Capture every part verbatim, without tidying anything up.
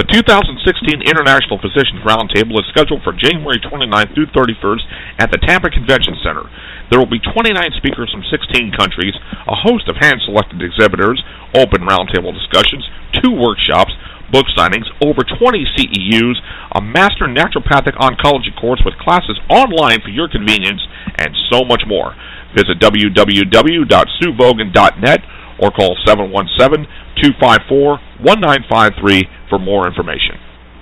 The two thousand sixteen International Physicians Roundtable is scheduled for January twenty-ninth through thirty-first at the Tampa Convention Center. There will be twenty-nine speakers from sixteen countries, a host of hand-selected exhibitors, open roundtable discussions, two workshops, book signings, over twenty C E Us, a Master Naturopathic Oncology course with classes online for your convenience, and so much more. Visit w w w dot sue bogan dot net or call seven one seven, two five four, one nine five three for more information.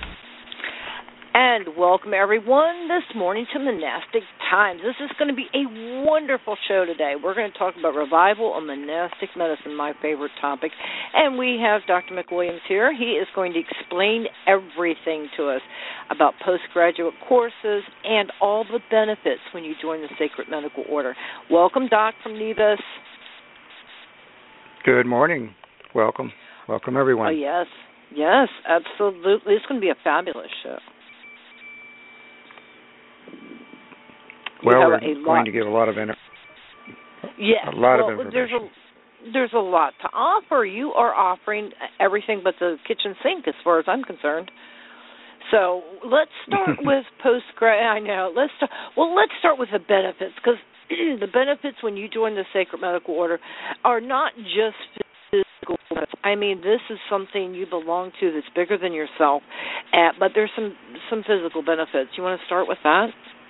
And welcome, everyone, this morning to Monastic Times. This is going to be a wonderful show today. We're going to talk about revival and monastic medicine, my favorite topic. And we have Doctor McWilliams here. He is going to explain everything to us about postgraduate courses and all the benefits when you join the Sacred Medical Order. Welcome, Doc, from Nevis. Good morning. Welcome. Welcome, everyone. Oh, yes. Yes, absolutely. It's going to be a fabulous show. Well, we're going lot. to give a lot of energy. Yes, a lot well, of information. There's a, there's a lot to offer. You are offering everything but the kitchen sink, as far as I'm concerned. So let's start with postgrad. I know. Let's start, well, let's start with the benefits, because the benefits when you join the Sacred Medical Order are not just physical. I mean, this is something you belong to that's bigger than yourself, uh, but there's some some physical benefits. You want to start with that?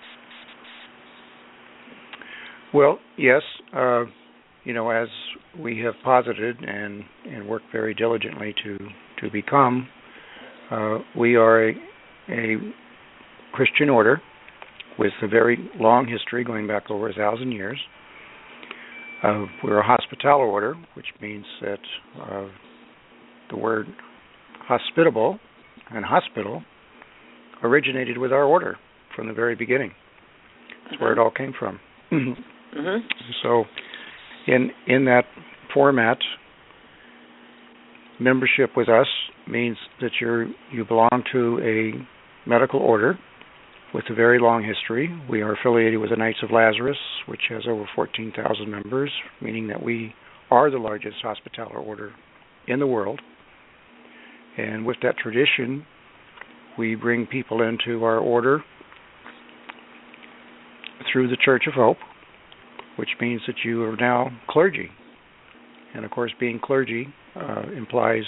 Well, yes. Uh, you know, as we have posited and, and worked very diligently to, to become, uh, we are a, a Christian order with a very long history going back over a thousand years. Uh, we're a hospitaller order, which means that uh, the word hospitable and hospital originated with our order from the very beginning. That's mm-hmm. where it all came from. Mm-hmm. So in in that format, membership with us means that you're you belong to a medical order with a very long history. We are affiliated with the Knights of Lazarus, which has over fourteen thousand members, meaning that we are the largest hospitaller order in the world. And with that tradition, we bring people into our order through the Church of Hope, which means that you are now clergy. And, of course, being clergy uh, implies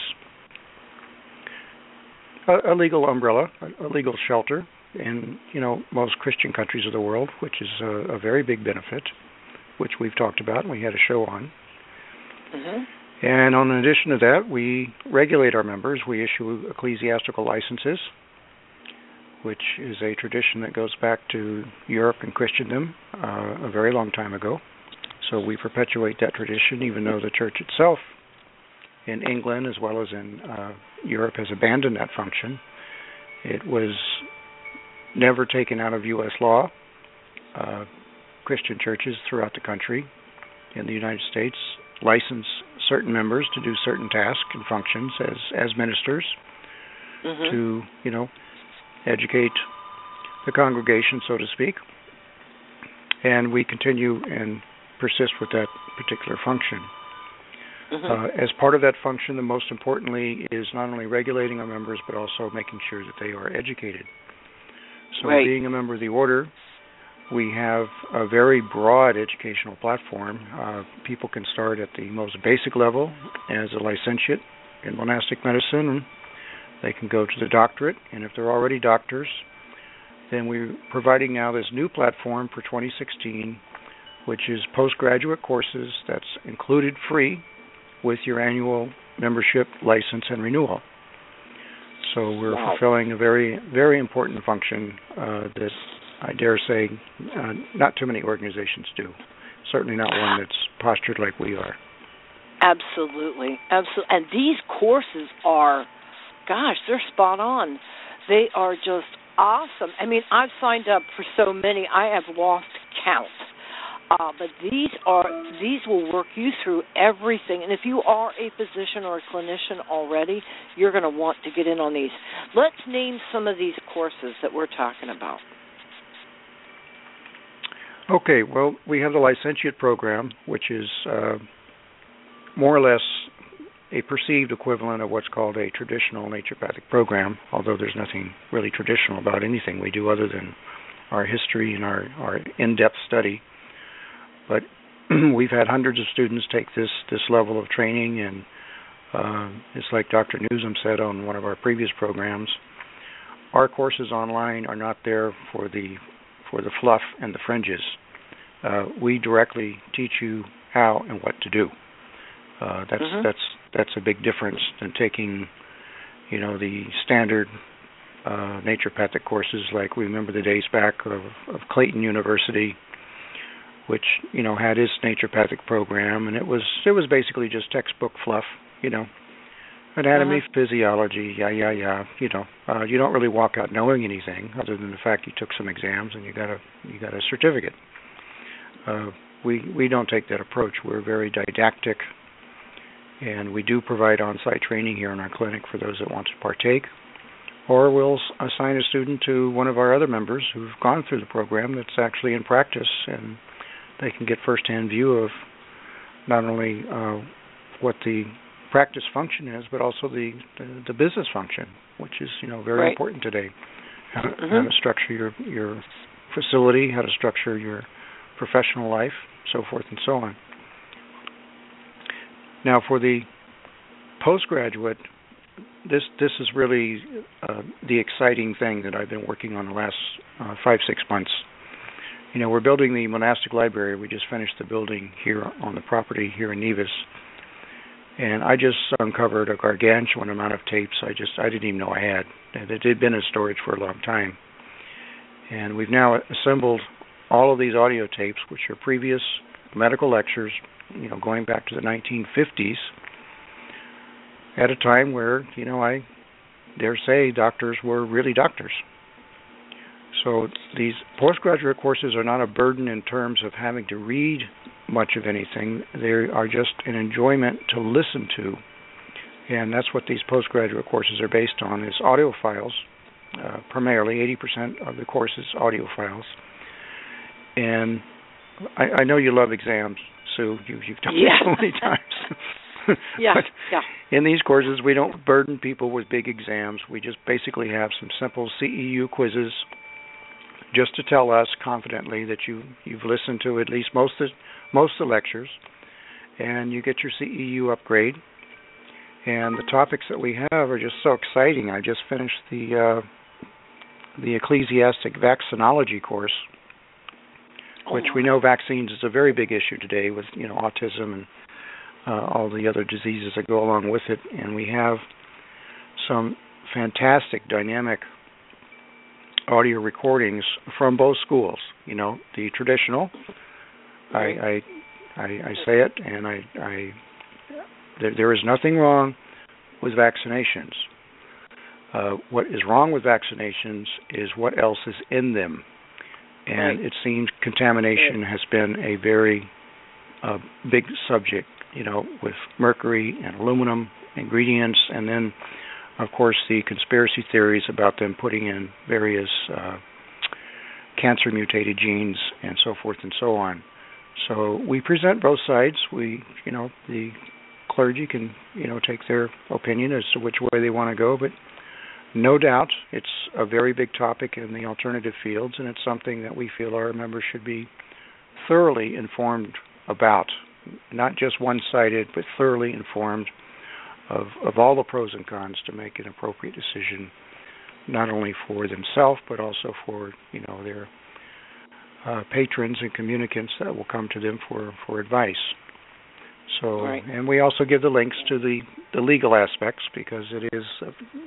a, a legal umbrella, a, a legal shelter in, you know, most Christian countries of the world, which is a, a very big benefit, which we've talked about and we had a show on. Mm-hmm. And in addition to that, we regulate our members. We issue ecclesiastical licenses, which is a tradition that goes back to Europe and Christendom uh, a very long time ago. So we perpetuate that tradition, even though the church itself in England as well as in uh, Europe has abandoned that function. It was never taken out of U S law. Uh, Christian churches throughout the country in the United States license certain members to do certain tasks and functions as, as ministers mm-hmm. to, you know, educate the congregation, so to speak, and we continue and persist with that particular function. Mm-hmm. Uh, as part of that function, the most importantly is not only regulating our members, but also making sure that they are educated. So right. being a member of the order, we have a very broad educational platform. Uh, people can start at the most basic level as a licentiate in monastic medicine. They can go to the doctorate, and if they're already doctors, then we're providing now this new platform for twenty sixteen, which is postgraduate courses that's included free with your annual membership, license, and renewal. So we're wow. fulfilling a very, very important function uh, that I dare say uh, not too many organizations do. Certainly not one that's postured like we are. Absolutely. Absolutely. And these courses are, gosh, they're spot on. They are just awesome. I mean, I've signed up for so many, I have lost count. Uh, but these are these will work you through everything. And if you are a physician or a clinician already, you're going to want to get in on these. Let's name some of these courses that we're talking about. Okay, well, we have the licentiate program, which is uh, more or less a perceived equivalent of what's called a traditional naturopathic program, although there's nothing really traditional about anything we do other than our history and our, our in-depth study. But we've had hundreds of students take this, this level of training, and uh, it's like Doctor Newsom said on one of our previous programs, our courses online are not there for the for the fluff and the fringes. Uh, we directly teach you how and what to do. Uh, that's mm-hmm. that's that's a big difference than taking, you know, the standard uh, naturopathic courses like we remember the days back of, of Clayton University, which, you know, had its naturopathic program, and it was it was basically just textbook fluff, you know, anatomy, uh-huh. physiology, yeah, yeah, yeah. You know, uh, you don't really walk out knowing anything other than the fact you took some exams and you got a you got a certificate. Uh, we we don't take that approach. We're very didactic, and we do provide on-site training here in our clinic for those that want to partake. Or we'll assign a student to one of our other members who've gone through the program that's actually in practice, and they can get first-hand view of not only uh, what the practice function is, but also the, the, the business function, which is, you know, very right. important today. How, mm-hmm. how to structure your, your facility, how to structure your professional life, so forth and so on. Now, for the postgraduate, this this is really uh, the exciting thing that I've been working on the last uh, five, six months. You know, we're building the monastic library. We just finished the building here on the property here in Nevis. And I just uncovered a gargantuan amount of tapes I just I didn't even know I had. And it had been in storage for a long time. And we've now assembled all of these audio tapes, which are previous medical lectures, you know, going back to the nineteen fifties, at a time where, you know, I dare say doctors were really doctors. So these postgraduate courses are not a burden in terms of having to read much of anything. They are just an enjoyment to listen to. And that's what these postgraduate courses are based on, is audio files. Uh, primarily, eighty percent of the course is audio files. And I, I know you love exams, Sue. You, you've done yeah. it so many times. yeah, but yeah. In these courses, we don't burden people with big exams. We just basically have some simple C E U quizzes just to tell us confidently that you, you've listened to at least most of, most of the lectures, and you get your C E U upgrade. And the topics that we have are just so exciting. I just finished the uh, the ecclesiastic vaccinology course, which we know vaccines is a very big issue today with, you know, autism and uh, all the other diseases that go along with it. And we have some fantastic dynamic audio recordings from both schools. You know, the traditional, I I, I, I say it, and I, I there, there is nothing wrong with vaccinations. Uh, what is wrong with vaccinations is what else is in them. And right. it seems contamination has been a very uh, big subject, you know, with mercury and aluminum ingredients, and then, of course, the conspiracy theories about them putting in various uh, cancer-mutated genes and so forth and so on. So we present both sides. We, you know, the clergy can, you know, take their opinion as to which way they want to go, but no doubt it's a very big topic in the alternative fields, and it's something that we feel our members should be thoroughly informed about, not just one-sided, but thoroughly informed of, of all the pros and cons to make an appropriate decision, not only for themselves, but also for, you know, their uh, patrons and communicants that will come to them for, for advice. So, right. And we also give the links to the, the legal aspects, because it is uh,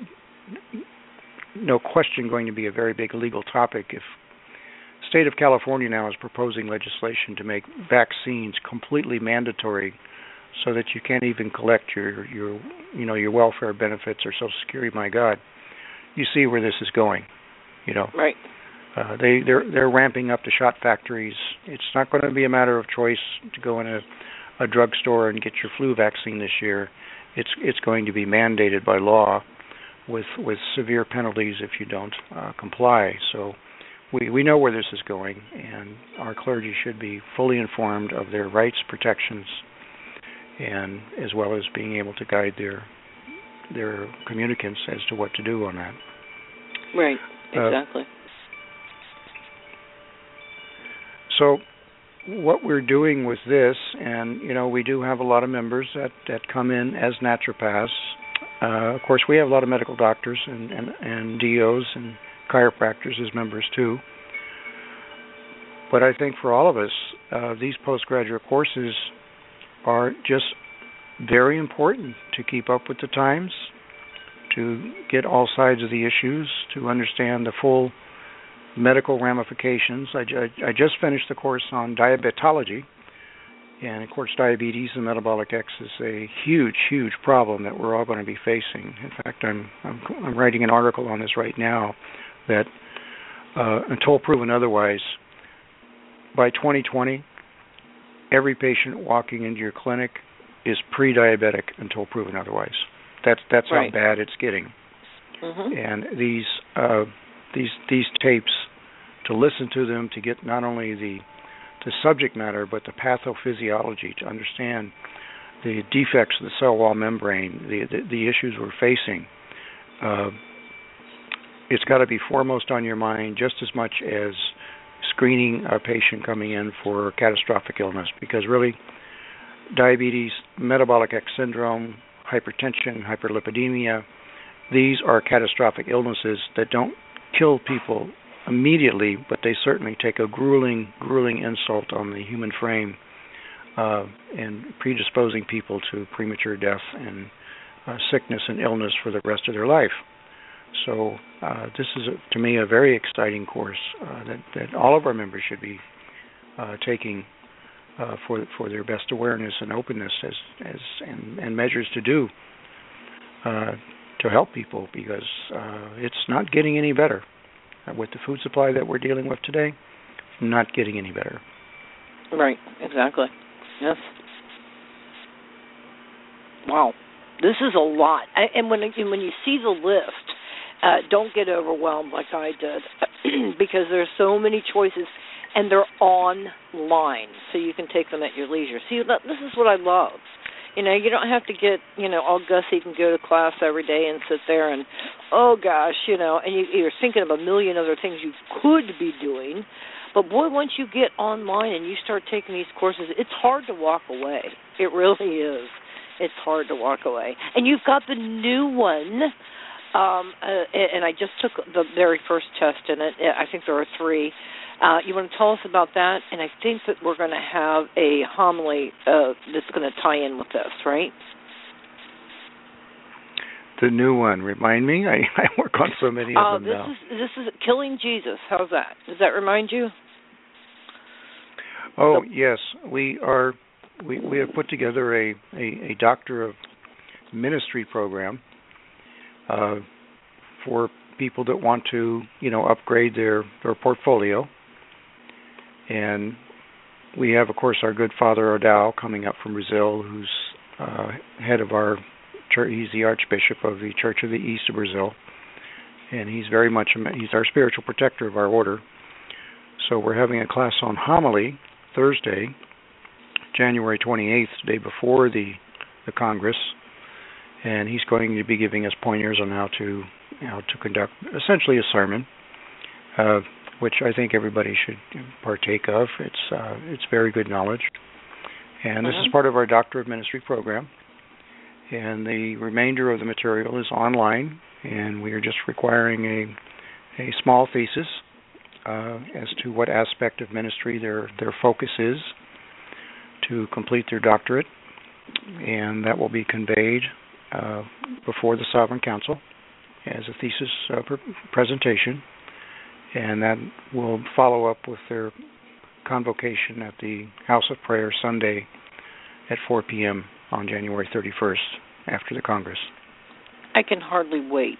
no question going to be a very big legal topic. If the state of California now is proposing legislation to make vaccines completely mandatory, so that you can't even collect your, your you know, your welfare benefits or Social Security, my God, you see where this is going. You know, right? Uh, they they're they're ramping up the shot factories. It's not going to be a matter of choice to go in a, a drugstore and get your flu vaccine this year. It's it's going to be mandated by law, with with severe penalties if you don't uh, comply. So we, we know where this is going, and our clergy should be fully informed of their rights, protections, and as well as being able to guide their their communicants as to what to do on that. Right, exactly. Uh, so what we're doing with this, and you know, we do have a lot of members that, that come in as naturopaths. Uh, of course, we have a lot of medical doctors and, and, and D Os and chiropractors as members too. But I think for all of us, uh, these postgraduate courses are just very important to keep up with the times, to get all sides of the issues, to understand the full medical ramifications. I, I, I just finished the course on diabetology, and of course diabetes and metabolic X is a huge, huge problem that we're all going to be facing. In fact, I'm I'm, I'm writing an article on this right now that, uh, until proven otherwise, by twenty twenty, every patient walking into your clinic is pre-diabetic until proven otherwise. That's that's right. how bad it's getting. Mm-hmm. And these uh, these these tapes, to listen to them, to get not only the the subject matter but the pathophysiology, to understand the defects of the cell wall membrane, the the, the issues we're facing. Uh, it's got to be foremost on your mind just as much as screening a patient coming in for catastrophic illness, because really, diabetes, metabolic X syndrome, hypertension, hyperlipidemia, these are catastrophic illnesses that don't kill people immediately, but they certainly take a grueling, grueling insult on the human frame, uh, and predisposing people to premature death and uh, sickness and illness for the rest of their life. So uh, this is, a, to me, a very exciting course uh, that, that all of our members should be uh, taking uh, for for their best awareness and openness as as and, and measures to do uh, to help people, because uh, it's not getting any better. Uh, with the food supply that we're dealing with today, not getting any better. Right, exactly. Yes. Wow, this is a lot. I, and when when you see the list, Uh, don't get overwhelmed like I did, because there's so many choices, and they're online, so you can take them at your leisure. See, this is what I love. You know, you don't have to get, you know, all gussy and go to class every day and sit there and, oh, gosh, you know, and you, you're thinking of a million other things you could be doing. But, boy, once you get online and you start taking these courses, it's hard to walk away. It really is. It's hard to walk away. And you've got the new one. Um, uh, and I just took the very first test in it. I think there are three. Uh, you want to tell us about that? And I think that we're going to have a homily uh, that's going to tie in with this, right? The new one. Remind me. I, I work on so many of uh, them this now. Is, this is Killing Jesus. How's that? Does that remind you? Oh, so, yes. We are. We, we have put together a, a, a Doctor of Ministry program Uh, for people that want to, you know, upgrade their, their portfolio. And we have, of course, our good Father O'Dowd coming up from Brazil, who's uh, head of our church. He's the Archbishop of the Church of the East of Brazil, and he's very much, he's our spiritual protector of our order. So we're having a class on homily Thursday, January twenty-eighth, the day before the, the Congress. And he's going to be giving us pointers on how to how to conduct essentially a sermon, uh, which I think everybody should partake of. It's uh, it's very good knowledge. And this uh-huh. is part of our Doctor of Ministry program. And the remainder of the material is online, and we are just requiring a a small thesis uh, as to what aspect of ministry their their focus is to complete their doctorate, and that will be conveyed Uh, before the Sovereign Council as a thesis uh, pr- presentation, and that will follow up with their convocation at the House of Prayer Sunday at four p.m. on January thirty-first after the Congress. I can hardly wait.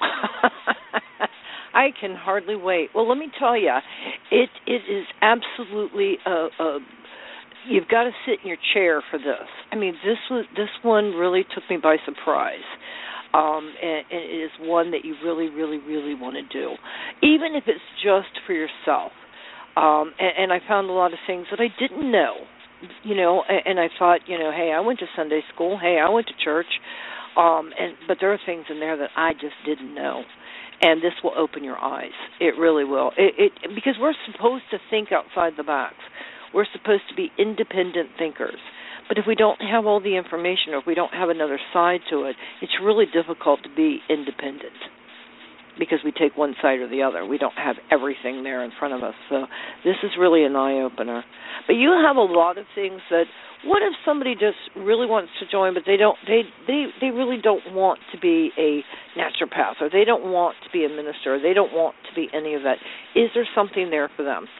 I can hardly wait. Well, let me tell you, it it is absolutely a, a you've got to sit in your chair for this. I mean, this was this one really took me by surprise, um, and, and it is one that you really, really, really want to do, even if it's just for yourself. Um, and, and I found a lot of things that I didn't know you know, and, and I thought, you know, hey, I went to Sunday school. Hey, I went to church. Um, and but there are things in there that I just didn't know. And this will open your eyes. It really will. It, it because we're supposed to think outside the box. We're supposed to be independent thinkers. But if we don't have all the information, or if we don't have another side to it, it's really difficult to be independent because we take one side or the other. We don't have everything there in front of us. So this is really an eye-opener. But you have a lot of things that, what if somebody just really wants to join, but they don't, they, they, they really don't want to be a naturopath, or they don't want to be a minister, or they don't want to be any of that. Is there something there for them?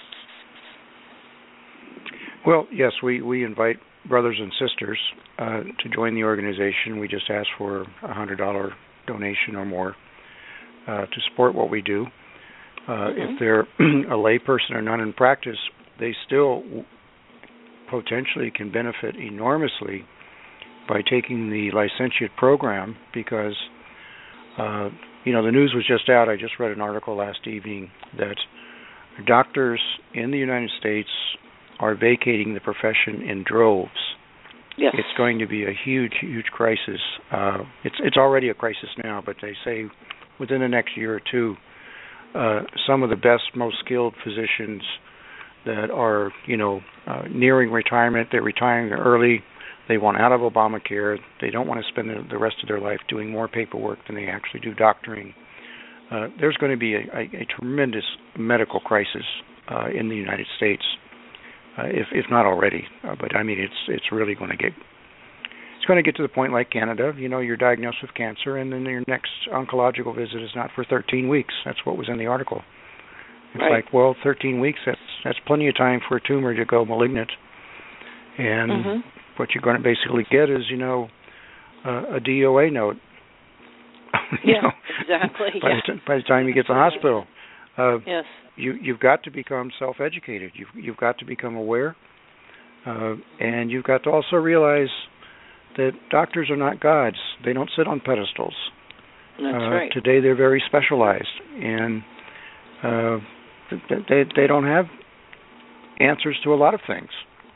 Well, yes, we, we invite brothers and sisters uh, to join the organization. We just ask for a one hundred dollars donation or more uh, to support what we do. Uh, mm-hmm. If they're a lay person or none in practice, they still potentially can benefit enormously by taking the licentiate program because, uh, you know, the news was just out. I just read an article last evening that doctors in the United States are vacating the profession in droves. Yes. It's going to be a huge, huge crisis. Uh, it's it's already a crisis now, but they say within the next year or two, uh, some of the best, most skilled physicians that are, you know, uh, nearing retirement, they're retiring early, they want out of Obamacare, they don't want to spend the, the rest of their life doing more paperwork than they actually do doctoring. Uh, there's going to be a, a, a tremendous medical crisis uh, in the United States. Uh, if if not already, uh, but I mean it's it's really going to get it's going to get to the point like Canada. You know, you're diagnosed with cancer, and then your next oncological visit is not for thirteen weeks. That's what was in the article. It's right. like, well, thirteen weeks. That's that's plenty of time for a tumor to go malignant, and mm-hmm. what you're going to basically get is you know uh, a D O A note. you yeah, know, exactly. by, yeah. the t- by the time you get to the hospital. Uh, yes. You, you've got to become self-educated. You've, you've got to become aware. Uh, and you've got to also realize that doctors are not gods. They don't sit on pedestals. That's uh, right. Today they're very specialized. And uh, they, they don't have answers to a lot of things.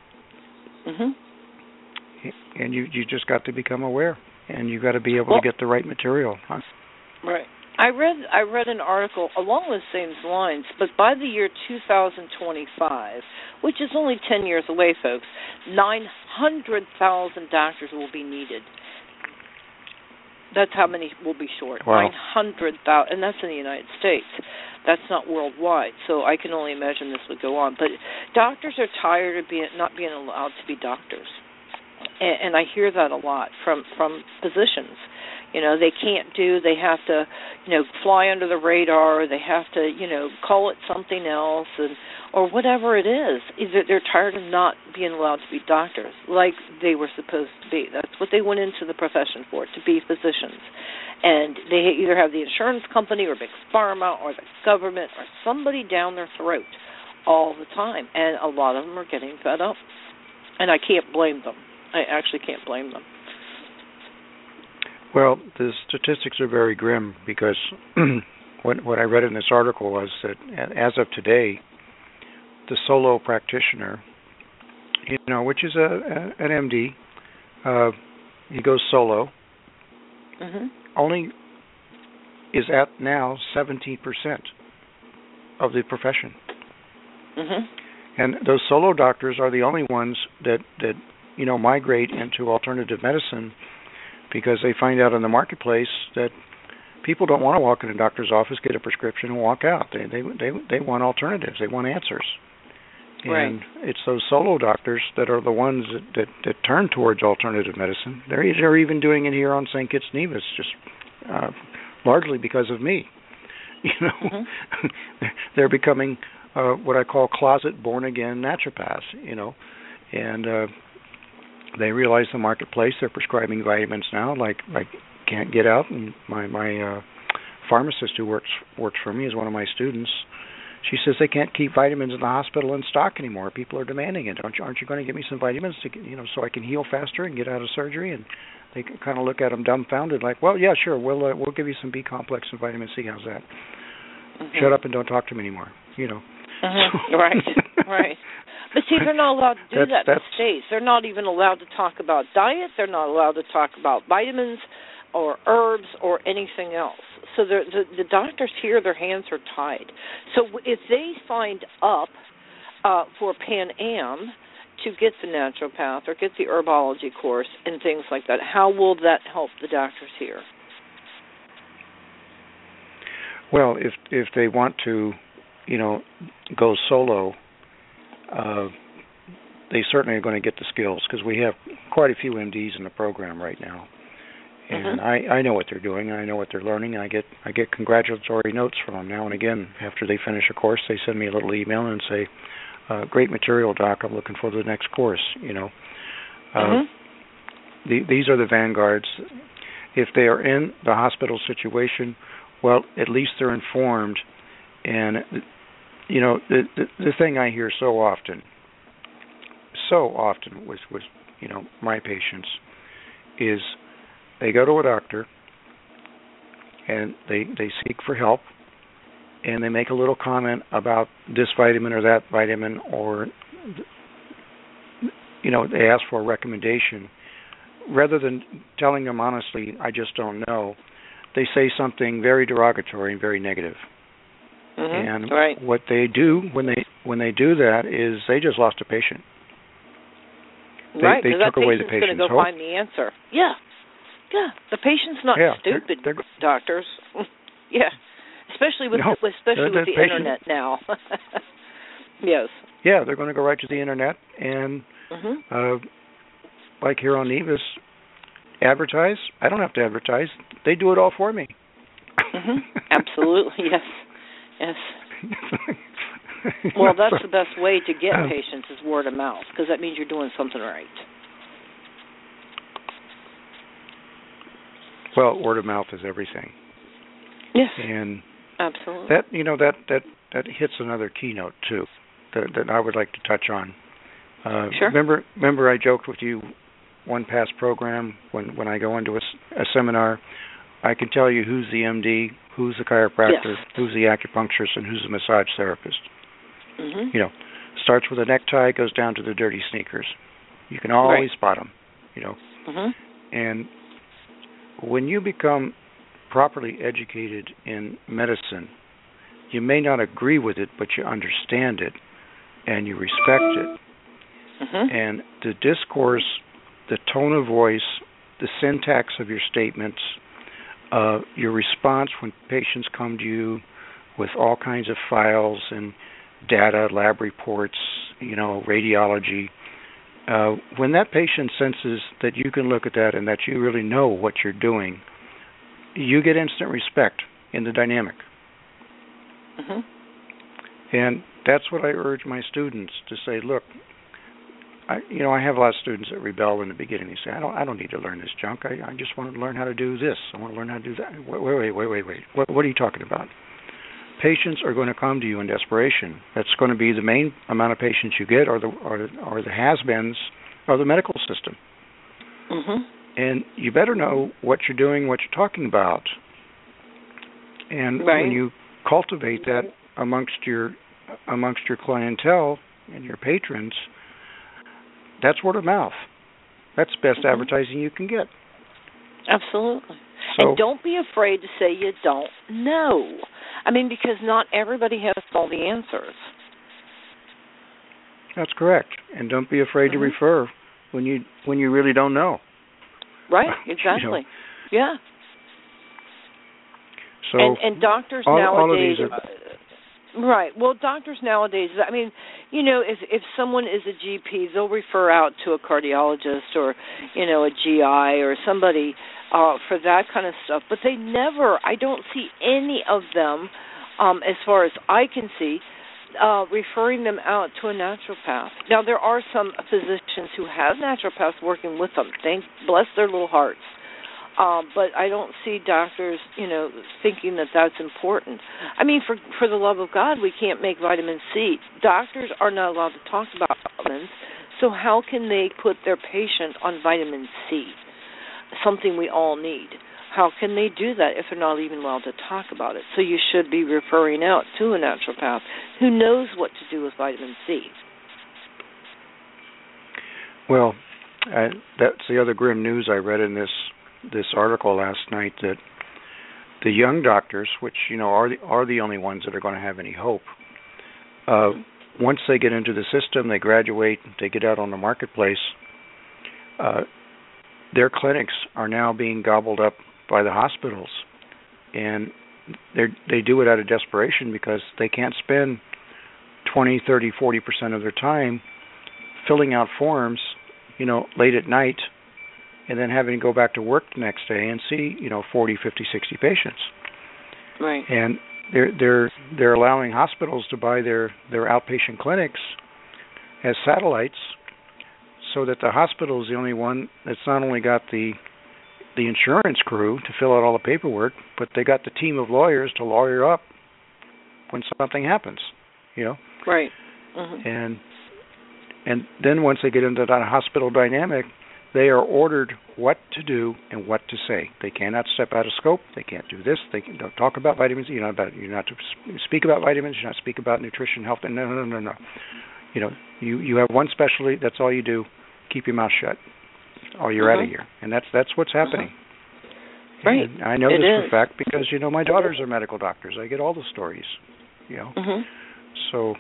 Mm-hmm. And you, you just got to become aware. And you've got to be able well, to get the right material. Huh? Right. I read I read an article along those same lines, but by the year two thousand twenty-five, which is only ten years away, folks, nine hundred thousand doctors will be needed. That's how many will be short. Wow. nine hundred thousand, and that's in the United States. That's not worldwide, so I can only imagine this would go on. But doctors are tired of being not being allowed to be doctors, and, and I hear that a lot from, from physicians. You know, they can't do, they have to, you know, fly under the radar, they have to, you know, call it something else, and or whatever it is. Either they're tired of not being allowed to be doctors like they were supposed to be. That's what they went into the profession for, to be physicians. And they either have the insurance company or big pharma or the government or somebody down their throat all the time. And a lot of them are getting fed up. And I can't blame them. I actually can't blame them. Well, the statistics are very grim because what, what I read in this article was that as of today, the solo practitioner, you know, which is a, a an M D, uh, he goes solo, mm-hmm. only is at now seventeen percent of the profession. Mm-hmm. And those solo doctors are the only ones that, that, you know, migrate into alternative medicine because they find out in the marketplace that people don't want to walk in a doctor's office, get a prescription, and walk out. They they they, they want alternatives. They want answers. Right. And it's those solo doctors that are the ones that, that, that turn towards alternative medicine. They're, they're even doing it here on Saint Kitts Nevis, just uh, largely because of me. You know, mm-hmm. They're becoming uh, what I call closet born-again naturopaths, you know, and uh, they realize the marketplace. They're prescribing vitamins now, like like can't get out. And my my uh, pharmacist who works works for me is one of my students. She says they can't keep vitamins in the hospital in stock anymore. People are demanding it. Aren't you, aren't you going to give me some vitamins to get, you know, so I can heal faster and get out of surgery? And they kind of look at them dumbfounded, like, well, yeah, sure, we'll uh, we'll give you some B complex and vitamin C. How's that? Mm-hmm. Shut up and don't talk to me anymore. You know. Mm-hmm. Right, right. But see, they're not allowed to do that's, that that's, in the States. They're not even allowed to talk about diet. They're not allowed to talk about vitamins or herbs or anything else. So the, the doctors here, their hands are tied. So if they signed up uh, for Pan Am to get the naturopath or get the herbology course and things like that, how will that help the doctors here? Well, if if they want to, you know, go solo, uh, they certainly are going to get the skills, because we have quite a few M Ds in the program right now, and mm-hmm. I, I know what they're doing, and I know what they're learning. And I get I get congratulatory notes from them now and again after they finish a course. They send me a little email and say, uh, "Great material, Doc. I'm looking for the next course." You know, uh, mm-hmm. the, these are the vanguards. If they are in the hospital situation, well, at least they're informed. And, you know, the, the the thing I hear so often, so often with, with, you know, my patients is they go to a doctor and they, they seek for help, and they make a little comment about this vitamin or that vitamin, or, you know, they ask for a recommendation. Rather than telling them honestly, I just don't know, they say something very derogatory and very negative. Mm-hmm. And right. what they do when they when they do that is they just lost a patient. They, right, they took that away the patient's patient's going to go hope. find the answer. Yeah, yeah. The patient's not yeah, stupid, they're, they're, doctors. yeah, especially with no, the, especially the, with the patient, internet now. yes. Yeah, they're going to go right to the internet and, mm-hmm. uh, like here on Nevis, advertise. I don't have to advertise. They do it all for me. mm-hmm. Absolutely, yes. Yes. Well, that's the best way to get patients is word of mouth, because that means you're doing something right. Well, word of mouth is everything. Yes. And absolutely. That you know that that that hits another keynote too, that that I would like to touch on. Uh, sure. Remember, remember, I joked with you one past program when when I go into a, a seminar, I can tell you who's the M D, who's the chiropractor, yes. who's the acupuncturist, and who's the massage therapist. Mm-hmm. You know, starts with a necktie, goes down to the dirty sneakers. You can always right. spot them. You know, mm-hmm. and when you become properly educated in medicine, you may not agree with it, but you understand it and you respect it. Mm-hmm. And the discourse, the tone of voice, the syntax of your statements, uh, your response when patients come to you with all kinds of files and data, lab reports, you know, radiology, uh, when that patient senses that you can look at that and that you really know what you're doing, you get instant respect in the dynamic. Mm-hmm. And that's what I urge my students to say, look, I, you know, I have a lot of students that rebel in the beginning. They say, I don't I don't need to learn this junk. I, I just want to learn how to do this. I want to learn how to do that. Wait, wait, wait, wait, wait. What, what are you talking about? Patients are going to come to you in desperation. That's going to be the main amount of patients you get, or the or the, or the has-beens of the medical system. Mm-hmm. And you better know what you're doing, what you're talking about. And right. when you cultivate that amongst your amongst your clientele and your patrons, that's word of mouth. That's the best mm-hmm. advertising you can get. Absolutely. So, and don't be afraid to say you don't know. I mean, because not everybody has all the answers. That's correct. And don't be afraid mm-hmm. to refer when you when you really don't know. Right, exactly. You know. Yeah. So and, and doctors all, nowadays all of these are, right. Well, doctors nowadays, I mean, you know, if if someone is a G P, they'll refer out to a cardiologist or, you know, a G I or somebody uh, for that kind of stuff. But they never, I don't see any of them, um, as far as I can see, uh, referring them out to a naturopath. Now, there are some physicians who have naturopaths working with them. Thank, bless their little hearts. Um, but I don't see doctors, you know, thinking that that's important. I mean, for for the love of God, we can't make vitamin C. Doctors are not allowed to talk about vitamins, so how can they put their patient on vitamin C, something we all need? How can they do that if they're not even allowed to talk about it? So you should be referring out to a naturopath who knows what to do with vitamin C. Well, I, that's the other grim news I read in this this article last night, that the young doctors, which you know are the, are the only ones that are going to have any hope, uh, once they get into the system, they graduate, they get out on the marketplace, uh, their clinics are now being gobbled up by the hospitals, and they they do it out of desperation because they can't spend twenty, thirty, forty percent of their time filling out forms, you know, late at night, and then having to go back to work the next day and see, you know, forty, fifty, sixty patients. Right. And they're they're they're allowing hospitals to buy their, their outpatient clinics as satellites, so that the hospital is the only one that's not only got the the insurance crew to fill out all the paperwork, but they got the team of lawyers to lawyer up when something happens, you know. Right. Mm-hmm. And and then once they get into that hospital dynamic, they are ordered what to do and what to say. They cannot step out of scope. They can't do this. They can, don't talk about vitamins. You're not about. You're not to speak about vitamins. You're not to speak about nutrition, health. No, no, no, no. You know, you you have one specialty. That's all you do. Keep your mouth shut. Or you're mm-hmm. out of here. And that's that's what's happening. Mm-hmm. Right. And I know it this is. for a fact because you know my daughters are medical doctors. I get all the stories. You know. Mm-hmm. So.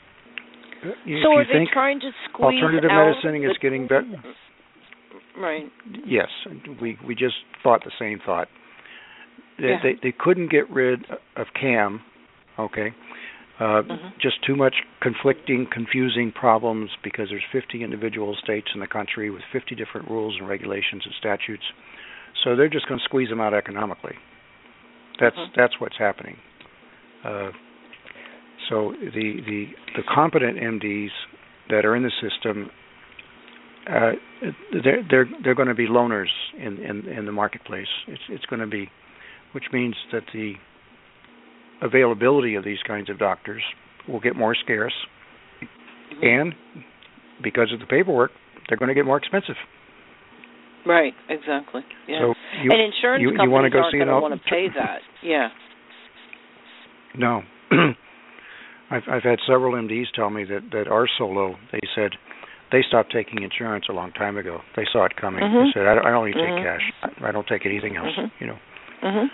You, so you are they think trying to squeeze alternative out medicine the, is getting better? Right. Yes, we we just thought the same thought. They Yeah. they, they couldn't get rid of C A M, okay? Uh, mm-hmm. Just too much conflicting, confusing problems because there's fifty individual states in the country with fifty different rules and regulations and statutes. So they're just going to squeeze them out economically. That's mm-hmm. that's what's happening. Uh, so the the the competent M Ds that are in the system, uh, they're they're they're going to be loners in, in, in the marketplace. It's it's going to be, which means that the availability of these kinds of doctors will get more scarce, mm-hmm. and because of the paperwork, they're going to get more expensive. Right. Exactly. Yeah. So you, and insurance you, you companies go aren't see going to an, want to pay that. Yeah. No. I've I've had several M Ds tell me that, that are so low. They said they stopped taking insurance a long time ago. They saw it coming. Mm-hmm. They said, I, I only take mm-hmm. cash. I don't take anything else. Mm-hmm. You know. Mm-hmm.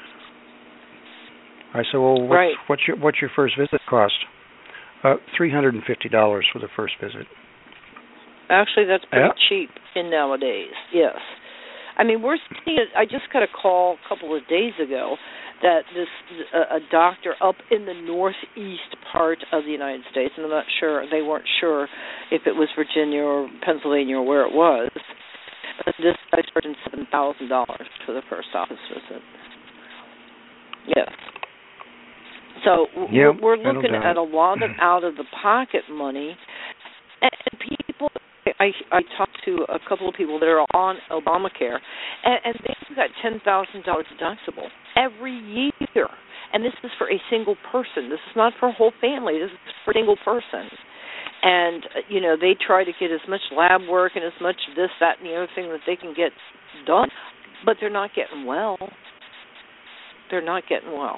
I said, well, what's, right. what's your what's your first visit cost? Uh, three hundred and fifty dollars for the first visit. Actually, that's pretty yeah. cheap in nowadays. Yes. I mean, we're seeing. I just got a call a couple of days ago that this uh, a doctor up in the northeast part of the United States, and I'm not sure, they weren't sure if it was Virginia or Pennsylvania or where it was, but this guy charged seven thousand dollars for the first office visit. Yes. So yeah, we're, we're looking at a lot of out-of-the-pocket money, and people. I I talked to a couple of people that are on Obamacare, and, and they've got ten thousand dollars deductible every year, and this is for a single person. This is not for a whole family. This is for a single person. And you know, they try to get as much lab work and as much this, that, and the other thing that they can get done, but they're not getting well. They're not getting well.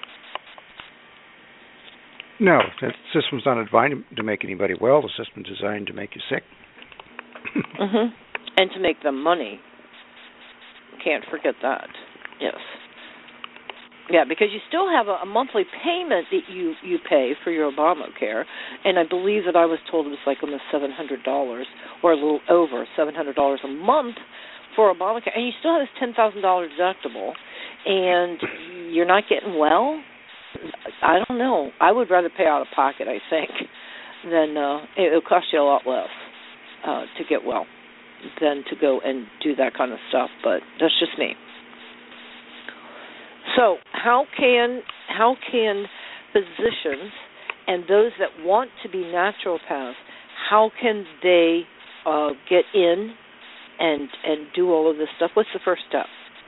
No, the system's not designed to make anybody well. The system's designed to make you sick. mhm. And to make them money. Can't forget that. Yes. Yeah, because you still have a, a monthly payment that you, you pay for your Obamacare, and I believe that I was told it was like almost seven hundred dollars, or a little over seven hundred dollars a month for Obamacare, and you still have this ten thousand dollars deductible, and you're not getting well. I don't know. I would rather pay out of pocket, I think, than uh, it will cost you a lot less uh, to get well than to go and do that kind of stuff. But that's just me. So, how can how can physicians and those that want to be naturopaths, how can they uh, get in and and do all of this stuff? What's the first step?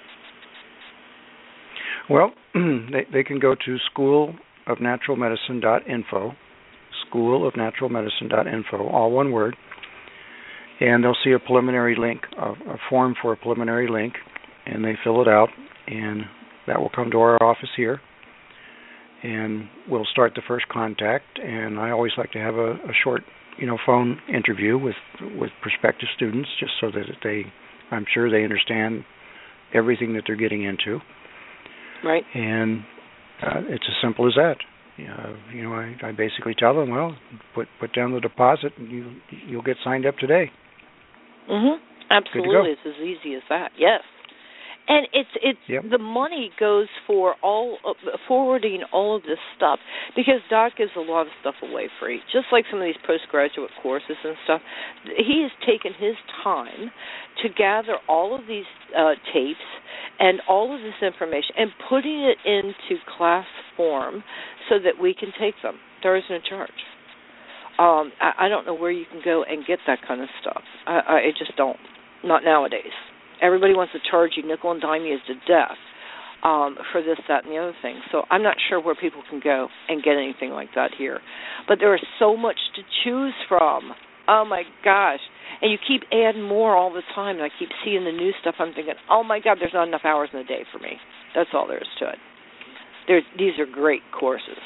Well, they they can go to school of natural medicine dot info, school of natural medicine dot info, all one word, and they'll see a preliminary link, a, a form for a preliminary link, and they fill it out, and that will come to our office here, and we'll start the first contact. And I always like to have a, a short you know, phone interview with with prospective students, just so that they, I'm sure they understand everything that they're getting into. Right. And uh, it's as simple as that. Uh, you know, I, I basically tell them, well, put put down the deposit, and you you'll get signed up today. Mhm. Absolutely, it's as easy as that. Yes. And it's it's yep. the money goes for all uh, forwarding all of this stuff, because Doc gives a lot of stuff away free, just like some of these postgraduate courses and stuff. He has taken his time to gather all of these uh, tapes and all of this information and putting it into class form so that we can take them. There is no charge. Um, I, I don't know where you can go and get that kind of stuff. I, I just don't. Not nowadays. Everybody wants to charge you nickel and dime you to death um, for this, that, and the other thing. So I'm not sure where people can go and get anything like that here. But there is so much to choose from. Oh, my gosh. And you keep adding more all the time. And I keep seeing the new stuff. I'm thinking, oh, my God, there's not enough hours in the day for me. That's all there is to it. There's, these are great courses.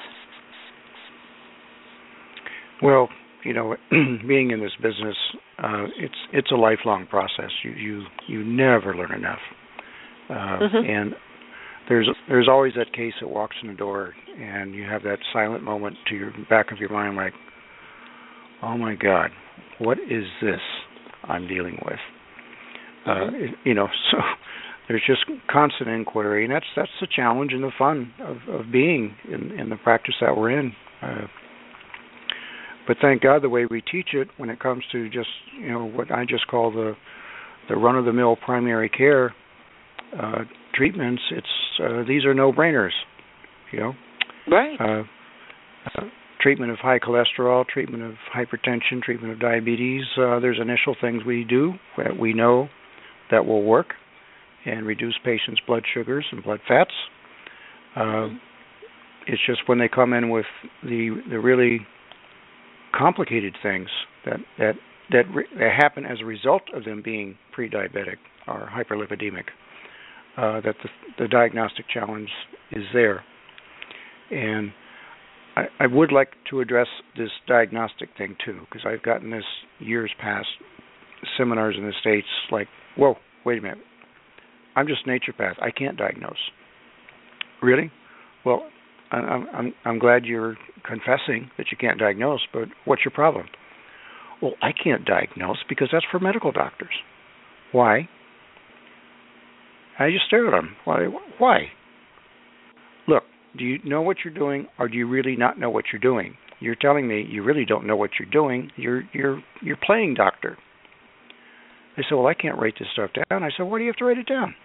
Well, you know, being in this business, uh, it's it's a lifelong process. You you, you never learn enough, uh, mm-hmm. and there's there's always that case that walks in the door, and you have that silent moment to your back of your mind, like, oh my God, what is this I'm dealing with? Mm-hmm. Uh, you know, so there's just constant inquiry, and that's that's the challenge and the fun of, of being in, in the practice that we're in. Uh, But thank God the way we teach it, when it comes to just, you know, what I just call the the run-of-the-mill primary care uh, treatments, it's uh, these are no-brainers, you know. Right. Uh, uh, treatment of high cholesterol, treatment of hypertension, treatment of diabetes. Uh, there's initial things we do that we know that will work and reduce patients' blood sugars and blood fats. Uh, mm-hmm. It's just when they come in with the the really complicated things that that that, re- that happen as a result of them being pre-diabetic or hyperlipidemic, uh, that the, the diagnostic challenge is there. And I, I would like to address this diagnostic thing too, because I've gotten this years past seminars in the States like, whoa, wait a minute, I'm just naturopath, I can't diagnose. Really? Well, I'm, I'm I'm glad you're confessing that you can't diagnose, but what's your problem? Well, I can't diagnose because that's for medical doctors. Why? I just stare at them. Why? Why? Look, do you know what you're doing, or do you really not know what you're doing? You're telling me you really don't know what you're doing. You're you're you're playing doctor. They said, well, I can't write this stuff down. I said, why do you have to write it down?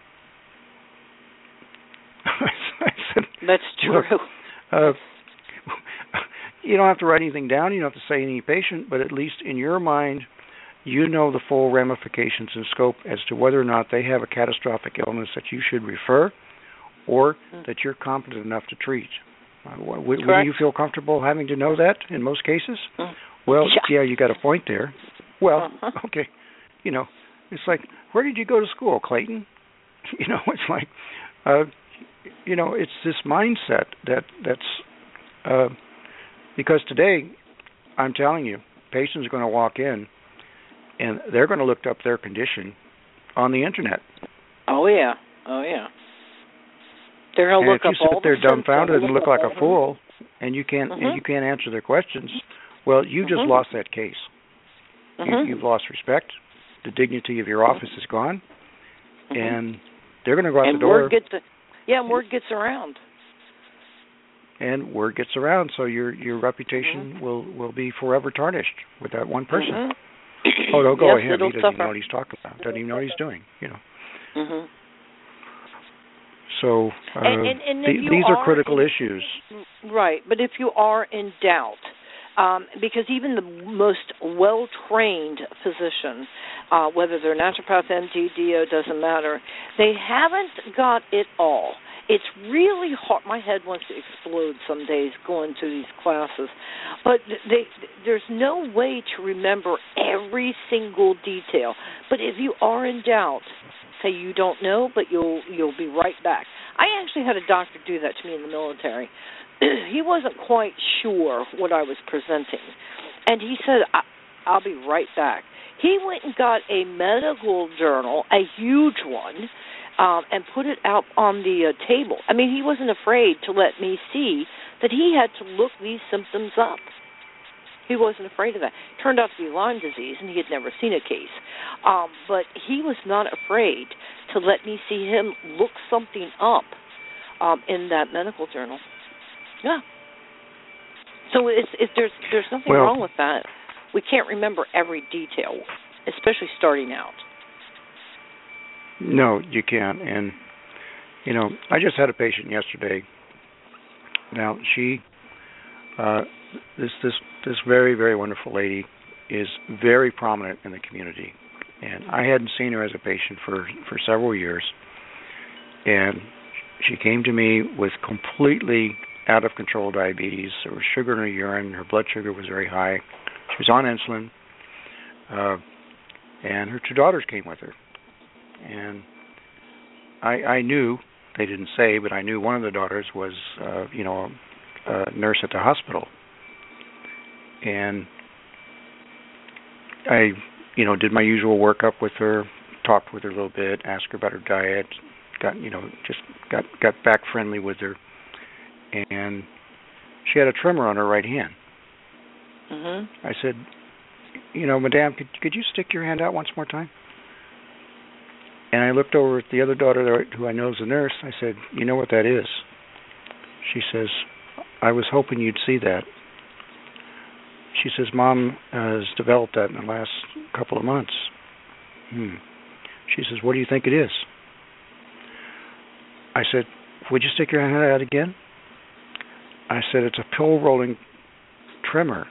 I said, that's true. Uh, you don't have to write anything down. You don't have to say any patient, but at least in your mind, you know the full ramifications and scope as to whether or not they have a catastrophic illness that you should refer, or mm. that you're competent enough to treat. Uh, w- wouldn't you feel comfortable having to know that in most cases? Mm. Well, yeah. yeah, you got a point there. Well, uh-huh. okay. You know, it's like, where did you go to school, Clayton? You know, it's like, uh, you know, it's this mindset that that's uh, because today, I'm telling you, patients are going to walk in and they're going to look up their condition on the internet. Oh yeah, oh yeah. They're going to look up all. And if you sit there dumbfounded and look like a fool, and you can't mm-hmm. and you can't answer their questions, well, you just mm-hmm. lost that case. Mm-hmm. You, you've lost respect. The dignity of your office is gone, mm-hmm. and they're going to go out and the door. Word gets to, yeah, and word gets around. And word gets around, so your your reputation mm-hmm. will, will be forever tarnished with that one person. Mm-hmm. Oh, don't go yes, ahead. He doesn't suffer. even know what he's talking about. Doesn't even know what he's doing. You know. Mm-hmm. So uh, and, and, and the, these are, are critical in, issues. Right, but if you are in doubt, um, because even the most well-trained physician, uh, whether they're naturopath, M D, D O, doesn't matter, they haven't got it all. It's really hard. My head wants to explode some days going through these classes. But they, there's no way to remember every single detail. But if you are in doubt, say you don't know, but you'll you'll be right back. I actually had a doctor do that to me in the military. He wasn't quite sure what I was presenting. And he said, I'll be right back. He went and got a medical journal, a huge one, um, and put it out on the uh, table. I mean, he wasn't afraid to let me see that he had to look these symptoms up. He wasn't afraid of that. It turned out to be Lyme disease, and he had never seen a case. Um, but he was not afraid to let me see him look something up um, in that medical journal. Yeah. So it's, it's, there's there's nothing well, wrong with that. We can't remember every detail, especially starting out. No, you can't. And, you know, I just had a patient yesterday. Now, she, uh, this this this very, very wonderful lady is very prominent in the community. And I hadn't seen her as a patient for, for several years. And she came to me with completely out of control diabetes. There was sugar in her urine. Her blood sugar was very high. She was on insulin. Uh, and her two daughters came with her. And I, I knew, they didn't say, but I knew one of the daughters was, uh, you know, a nurse at the hospital. And I, you know, did my usual workup with her, talked with her a little bit, asked her about her diet, got, you know, just got, got back friendly with her. And she had a tremor on her right hand. Mm-hmm. I said, you know, Madame, could, could you stick your hand out once more time? And I looked over at the other daughter who I know is a nurse. I said, you know what that is? She says, I was hoping you'd see that. She says, Mom has developed that in the last couple of months. Hmm. She says, what do you think it is? I said, would you stick your hand out again? I said, it's a pill-rolling tremor.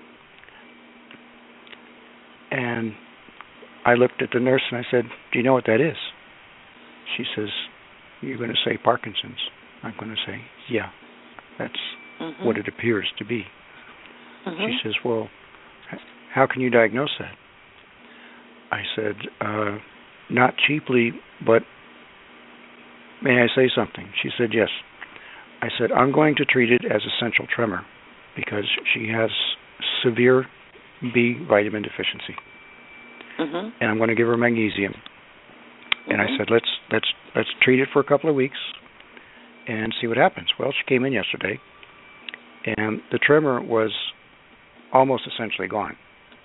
And I looked at the nurse and I said, do you know what that is? She says, you're going to say Parkinson's. I'm going to say, yeah, that's mm-hmm. what it appears to be. Mm-hmm. She says, well, how can you diagnose that? I said, uh, not cheaply, but may I say something? She said, yes. I said, I'm going to treat it as essential tremor because she has severe B vitamin deficiency. Mm-hmm. And I'm going to give her magnesium. And mm-hmm. I said, let's let's let's treat it for a couple of weeks and see what happens. Well, she came in yesterday, and the tremor was almost essentially gone.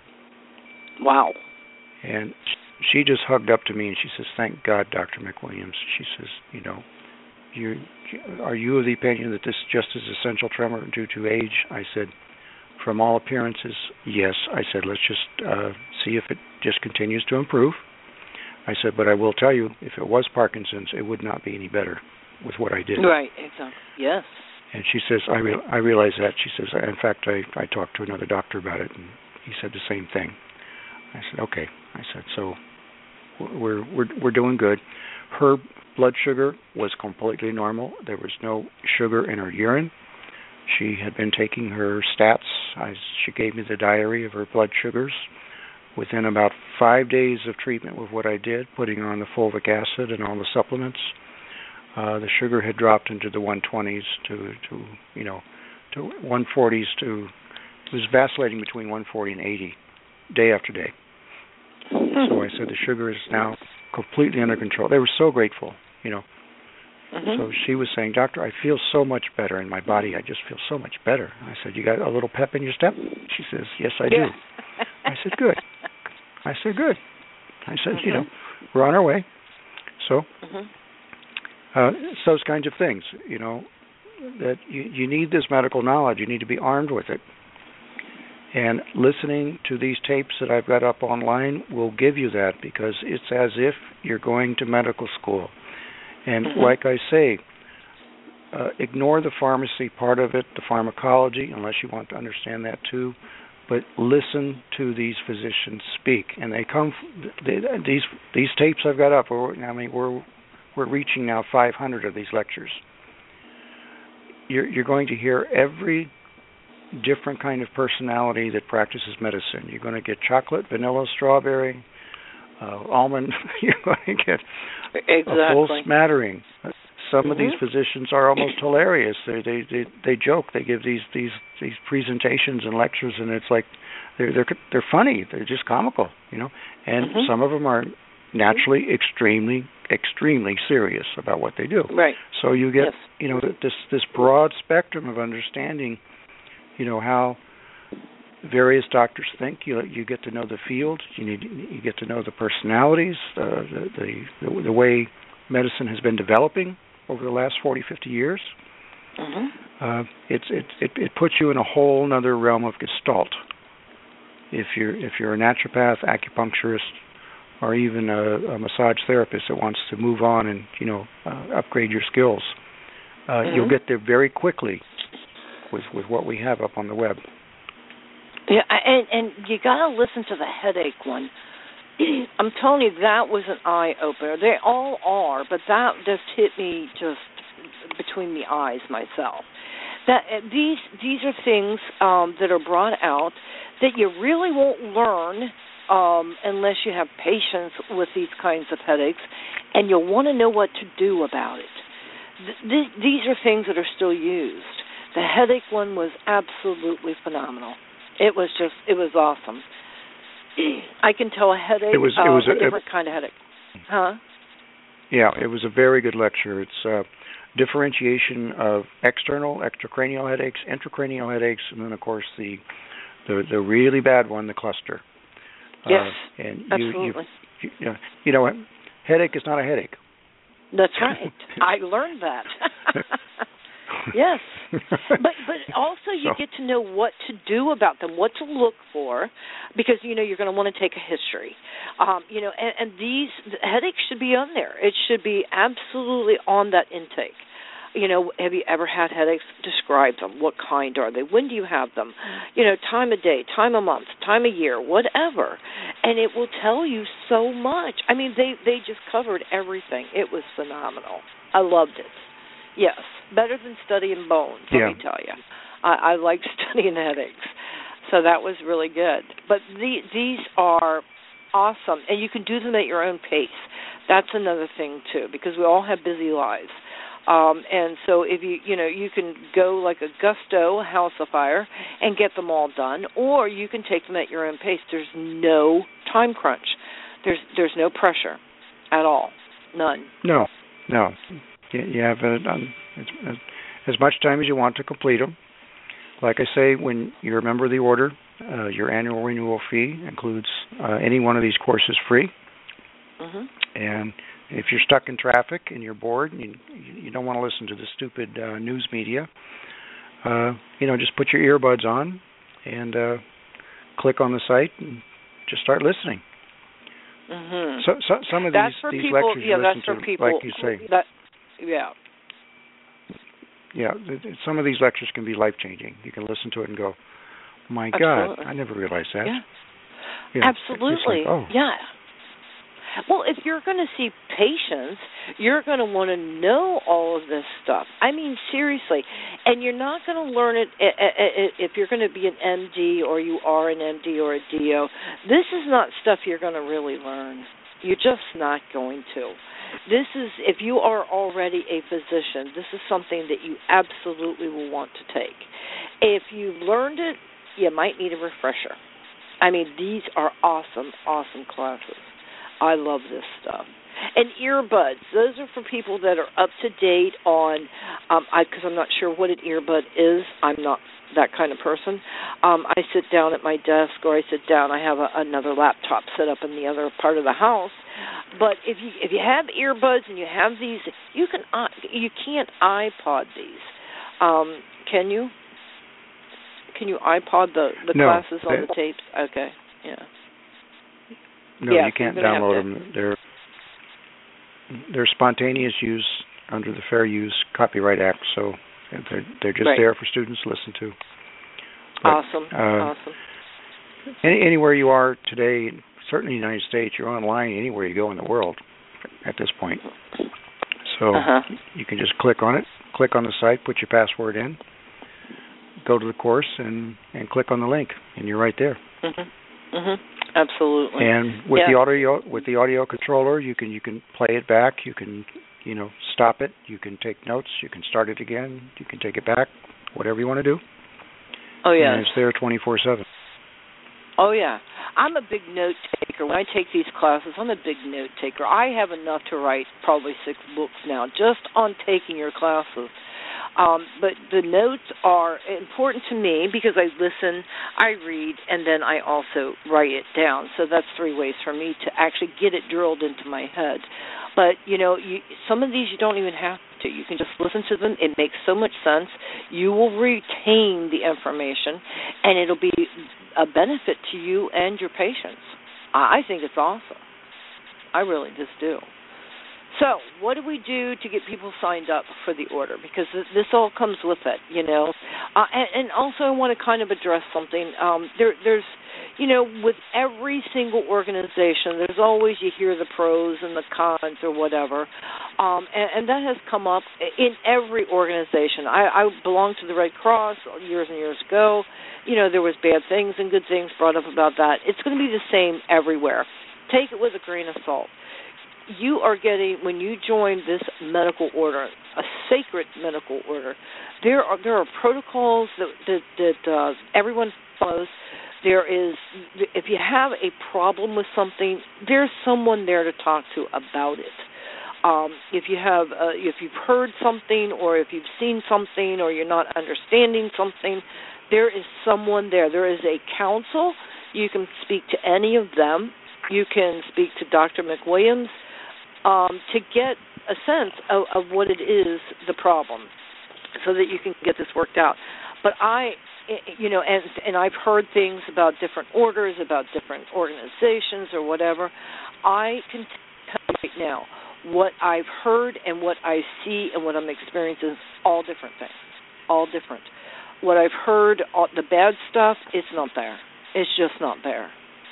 Wow. And she just hugged up to me, and she says, thank God, Doctor McWilliams. She says, you know, you are you of the opinion that this just is essential tremor due to age? I said, from all appearances, yes. I said, let's just uh, see if it just continues to improve. I said, but I will tell you, if it was Parkinson's, it would not be any better with what I did. Right, exactly. Yes. And she says, I, re- I realize that. She says, in fact, I, I talked to another doctor about it, and he said the same thing. I said, okay. I said, so we're we're we're doing good. Her blood sugar was completely normal. There was no sugar in her urine. She had been taking her stats. I, she gave me the diary of her blood sugars. Within about five days of treatment with what I did, putting on the fulvic acid and all the supplements, uh, the sugar had dropped into the one twenties to, to you know, to one forties to, it was vacillating between one forty and eighty, day after day. Mm-hmm. So I said the sugar is now completely under control. They were so grateful, you know. Mm-hmm. So she was saying, Doctor, I feel so much better in my body. I just feel so much better. I said, you got a little pep in your step? She says, yes, I do. Yeah. I said, good. I said, good. I said, mm-hmm. you know, we're on our way. So mm-hmm. uh, it's those kinds of things, you know, that you, you need this medical knowledge. You need to be armed with it. And listening to these tapes that I've got up online will give you that because it's as if you're going to medical school. And mm-hmm. like I say, uh, ignore the pharmacy part of it, the pharmacology, unless you want to understand that too. But listen to these physicians speak, and they come. They, these these tapes I've got up. I mean, we're we're reaching now five hundred of these lectures. You're you're going to hear every different kind of personality that practices medicine. You're going to get chocolate, vanilla, strawberry, uh, almond. You're going to get exactly. a full smattering. Some mm-hmm. of these physicians are almost hilarious. They, they they they joke. They give these these these presentations and lectures, and it's like they're they're they're funny. They're just comical, you know. And mm-hmm. some of them are naturally extremely extremely serious about what they do. Right. So you get yes. you know this this broad spectrum of understanding, you know, how various doctors think. You you get to know the field. You need you get to know the personalities, uh, the, the the way medicine has been developing over the last forty, fifty years. Mm-hmm. Uh, it's it, it it puts you in a whole other realm of Gestalt. If you're if you're a naturopath, acupuncturist, or even a, a massage therapist that wants to move on and you know uh, upgrade your skills, uh, mm-hmm. you'll get there very quickly with with what we have up on the web. Yeah, and and you gotta listen to the headache one. I'm telling you, that was an eye opener. They all are, but that just hit me just between the eyes myself. That these these are things um, that are brought out that you really won't learn um, unless you have patience with these kinds of headaches, and you'll want to know what to do about it. Th- th- these are things that are still used. The headache one was absolutely phenomenal. It was just, it was awesome. I can tell a headache, it was, it uh, was a, a different a, kind of headache. Huh? Yeah, it was a very good lecture. It's uh, differentiation of external, extracranial headaches, intracranial headaches, and then, of course, the the, the really bad one, the cluster. Yes, uh, and you, absolutely. You, you, you know, headache is not a headache. That's right. I learned that. Yes, but but also you so. get to know what to do about them, what to look for, because you know you're going to want to take a history. Um, you know, and, and these the headaches should be on there. It should be absolutely on that intake. You know, have you ever had headaches? Describe them. What kind are they? When do you have them? You know, time of day, time of month, time of year, whatever. And it will tell you so much. I mean, they, they just covered everything. It was phenomenal. I loved it. Yes, better than studying bones, let yeah. me tell you. I, I like studying headaches. So that was really good. But the, these are awesome, and you can do them at your own pace. That's another thing, too, because we all have busy lives. Um, and so if you, you know, you can go like a gusto, a house of fire, and get them all done, or you can take them at your own pace. There's no time crunch. There's there's no pressure at all. None. No, no. You, you have a, um, as much time as you want to complete them. Like I say, when you're a member of the order, uh, your annual renewal fee includes uh, any one of these courses free. Mm-hmm. And if you're stuck in traffic and you're bored and you, you don't want to listen to the stupid uh, news media, uh, you know, just put your earbuds on and uh, click on the site and just start listening. Mm-hmm. So, so some of that's these, for these people, lectures yeah, you that's listen for to, people, like you say, that, yeah, yeah, some of these lectures can be life changing. You can listen to it and go, "My Absolutely. God, I never realized that." Yeah, yeah. absolutely. Like, oh. Yeah. Well, if you're going to see patients, you're going to want to know all of this stuff. I mean, seriously. And you're not going to learn it if you're going to be an M D or you are an M D or a D O. This is not stuff you're going to really learn. You're just not going to. This is, if you are already a physician, this is something that you absolutely will want to take. If you've learned it, you might need a refresher. I mean, these are awesome, awesome classes. I love this stuff. And earbuds, those are for people that are up to date on, um, I because I'm not sure what an earbud is. I'm not that kind of person. Um, I sit down at my desk, or I sit down. I have a, another laptop set up in the other part of the house. But if you if you have earbuds and you have these, you can uh, you can't iPod these, um, can you? Can you iPod the the no, classes on they, the tapes? Okay, yeah. No, yeah, you so can't to... download them. They're they're spontaneous use under the Fair Use Copyright Act, so they're they're just right. there for students to listen to. But, awesome, uh, awesome. Any, anywhere you are today, certainly in the United States, you're online anywhere you go in the world at this point. So uh-huh. you can just click on it, click on the site, put your password in, go to the course, and, and click on the link, and you're right there. Mm-hmm. Mm-hmm. Absolutely. And with yeah. the audio with the audio controller, you can you can play it back. You can you know stop it. You can take notes. You can start it again. You can take it back. Whatever you want to do. Oh yeah. And it's there twenty-four seven. Oh, yeah. I'm a big note taker. When I take these classes, I'm a big note taker. I have enough to write probably six books now just on taking your classes. Um, but the notes are important to me because I listen, I read, and then I also write it down. So that's three ways for me to actually get it drilled into my head. But, you know, you, some of these you don't even have to. You can just listen to them. It makes so much sense. You will retain the information, and it'll be a benefit to you and your patients. I think it's awesome. I really just do. So what do we do to get people signed up for the order? Because this all comes with it, you know. Uh, and, and also I want to kind of address something. Um, there, there's, you know, with every single organization, there's always, you hear the pros and the cons or whatever. Um, and, and that has come up in every organization. I, I belonged to the Red Cross years and years ago. You know, there was bad things and good things brought up about that. It's going to be the same everywhere. Take it with a grain of salt. You are getting, when you join this medical order, a sacred medical order, there are there are protocols that that, that uh, everyone follows. There is, if you have a problem with something, there's someone there to talk to about it. Um, if you have, uh, if you've heard something, or if you've seen something, or you're not understanding something, there is someone there. There is a council. You can speak to any of them. You can speak to Doctor McWilliams. Um, to get a sense of, of what it is, the problem, so that you can get this worked out. But I, you know, and and I've heard things about different orders, about different organizations or whatever. I can tell you right now what I've heard and what I see and what I'm experiencing is all different things, all different. What I've heard, all, the bad stuff, it's not there. It's just not there.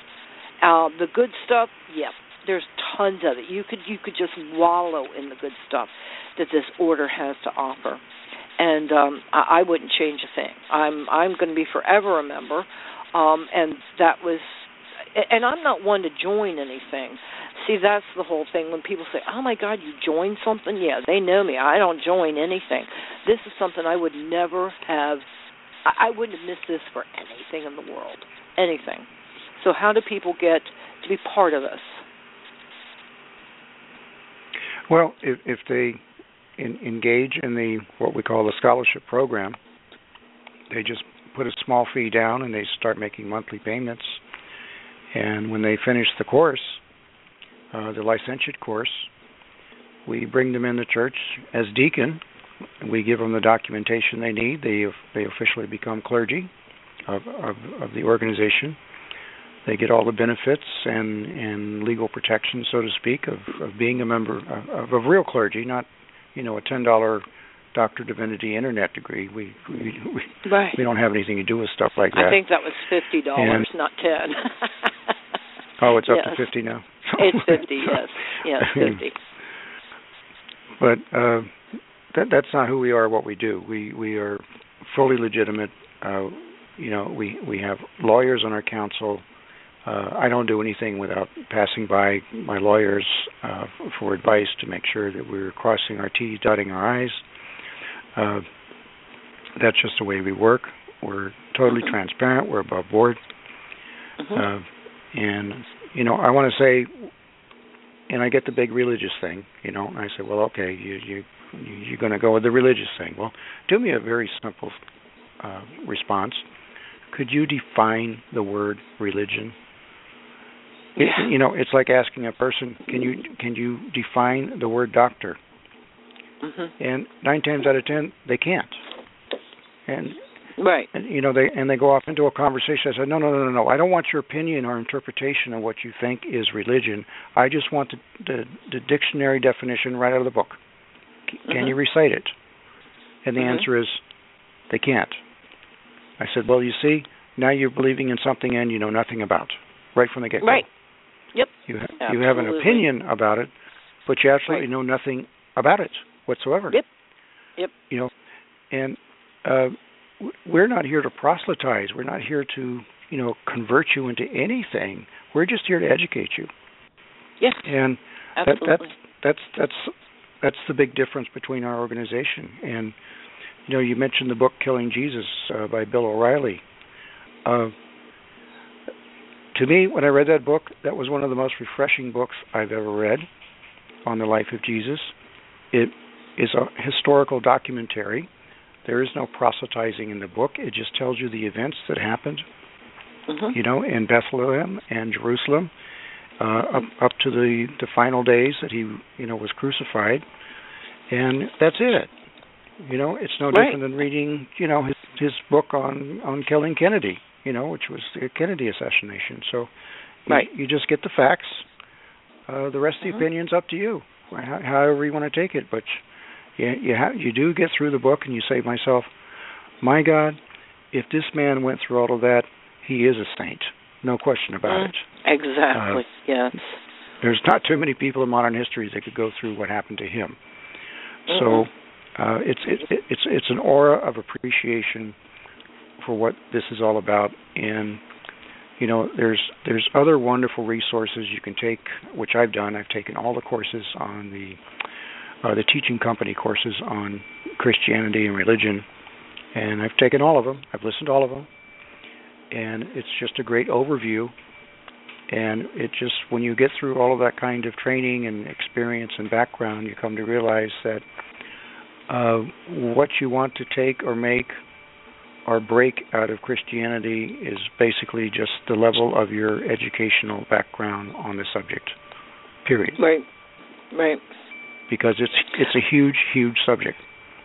Uh, the good stuff, yep. There's tons of it. You could you could just wallow in the good stuff that this order has to offer, and um, I, I wouldn't change a thing. I'm I'm going to be forever a member, um, and that was, and I'm not one to join anything. See, that's the whole thing. When people say, "Oh my God, you joined something," yeah, they know me. I don't join anything. This is something I would never have. I, I wouldn't have missed this for anything in the world, anything. So how do people get to be part of this? Well, if, if they in, engage in the what we call the scholarship program, they just put a small fee down and they start making monthly payments. And when they finish the course, uh, the licentiate course, we bring them in the church as deacon. We give them the documentation they need. They they officially become clergy of, of, of the organization. They get all the benefits and, and legal protection, so to speak, of, of being a member of, of real clergy, not, you know, a ten dollar Doctor of Divinity internet degree. We we we, right. we don't have anything to do with stuff like that. I think that was fifty dollars, not ten. Oh, it's up yes. to fifty now. It's fifty, yes, yes, fifty. But uh, that that's not who we are. What we do, we we are fully legitimate. Uh, you know, we we have lawyers on our council. Uh, I don't do anything without passing by my lawyers uh, for advice to make sure that we're crossing our T's, dotting our I's. Uh, that's just the way we work. We're totally mm-hmm. transparent. We're above board. Mm-hmm. Uh, and, you know, I want to say, and I get the big religious thing, you know, and I say, well, okay, you, you, you're going to go with the religious thing. Well, do me a very simple uh, response. Could you define the word religion? It, you know, it's like asking a person, can you can you define the word doctor? Mm-hmm. And nine times out of ten, they can't. And right, and, you know, they and they go off into a conversation. I said, no, no, no, no, no. I don't want your opinion or interpretation of what you think is religion. I just want the the, the dictionary definition right out of the book. C- mm-hmm. Can you recite it? And the mm-hmm. answer is, they can't. I said, well, you see, now you're believing in something and you know nothing about, right from the get-go. Right. Yep. You ha- you have an opinion about it, but you absolutely right. know nothing about it whatsoever. Yep. Yep. You know, and uh, we're not here to proselytize. We're not here to, you know, convert you into anything. We're just here to educate you. Yes. And absolutely. That, that's that's that's that's the big difference between our organization. And you know, you mentioned the book "Killing Jesus" uh, by Bill O'Reilly. Uh, to me, when I read that book, that was one of the most refreshing books I've ever read on the life of Jesus. It is a historical documentary. There is no proselytizing in the book. It just tells you the events that happened, mm-hmm. you know, in Bethlehem and Jerusalem, uh, up up to the, the final days that he, you know, was crucified, and that's it. You know, it's no right. different than reading, you know, his his book on, on killing Kennedy, you know, which was the Kennedy assassination. So, right. you, you just get the facts. Uh, the rest mm-hmm. of the opinion's up to you, however you want to take it, but. You you, ha- you do get through the book and you say to myself, my God, if this man went through all of that, he is a saint. No question about mm, it. Exactly, uh, yes. There's not too many people in modern history that could go through what happened to him. Mm-hmm. So uh, it's it, it's it's an aura of appreciation for what this is all about. And, you know, there's there's other wonderful resources you can take, which I've done. I've taken all the courses on the Uh, the teaching company courses on Christianity and religion, and I've taken all of them. I've listened to all of them, and it's just a great overview. And it just, when you get through all of that kind of training and experience and background, you come to realize that uh, what you want to take or make or break out of Christianity is basically just the level of your educational background on the subject, period. Right, right. Because it's it's a huge, huge subject.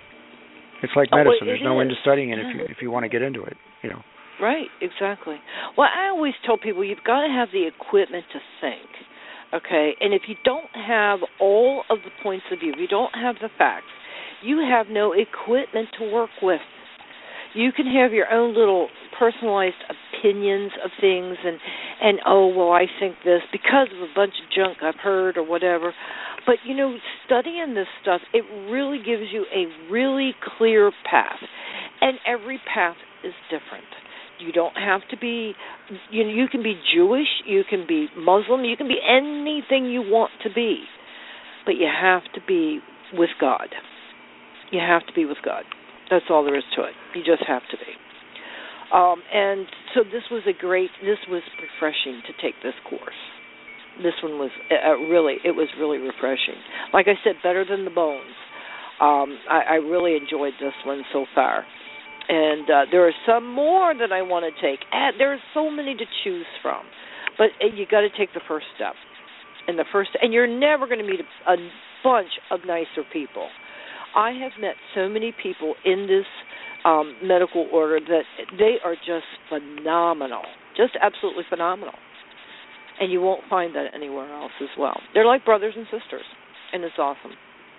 It's like medicine. Oh, There's it no is. end to studying it if you if you want to get into it, you know. Right, exactly. Well, I always tell people you've got to have the equipment to think, okay? And if you don't have all of the points of view, if you don't have the facts, you have no equipment to work with. You can have your own little personalized opinions of things and, and oh, well, I think this because of a bunch of junk I've heard or whatever. But, you know, studying this stuff, it really gives you a really clear path. And every path is different. You don't have to be, you know, you can be Jewish, you can be Muslim, you can be anything you want to be. But you have to be with God. You have to be with God. That's all there is to it. You just have to be. Um, and so this was a great, this was refreshing to take this course. This one was uh, really, it was really refreshing. Like I said, better than the bones. Um, I, I really enjoyed this one so far. And uh, there are some more that I want to take. And there are so many to choose from. But uh, you got to take the first step. And the first, and you're never going to meet a, a bunch of nicer people. I have met so many people in this um, medical order that they are just phenomenal, just absolutely phenomenal. And you won't find that anywhere else as well. They're like brothers and sisters, and it's awesome.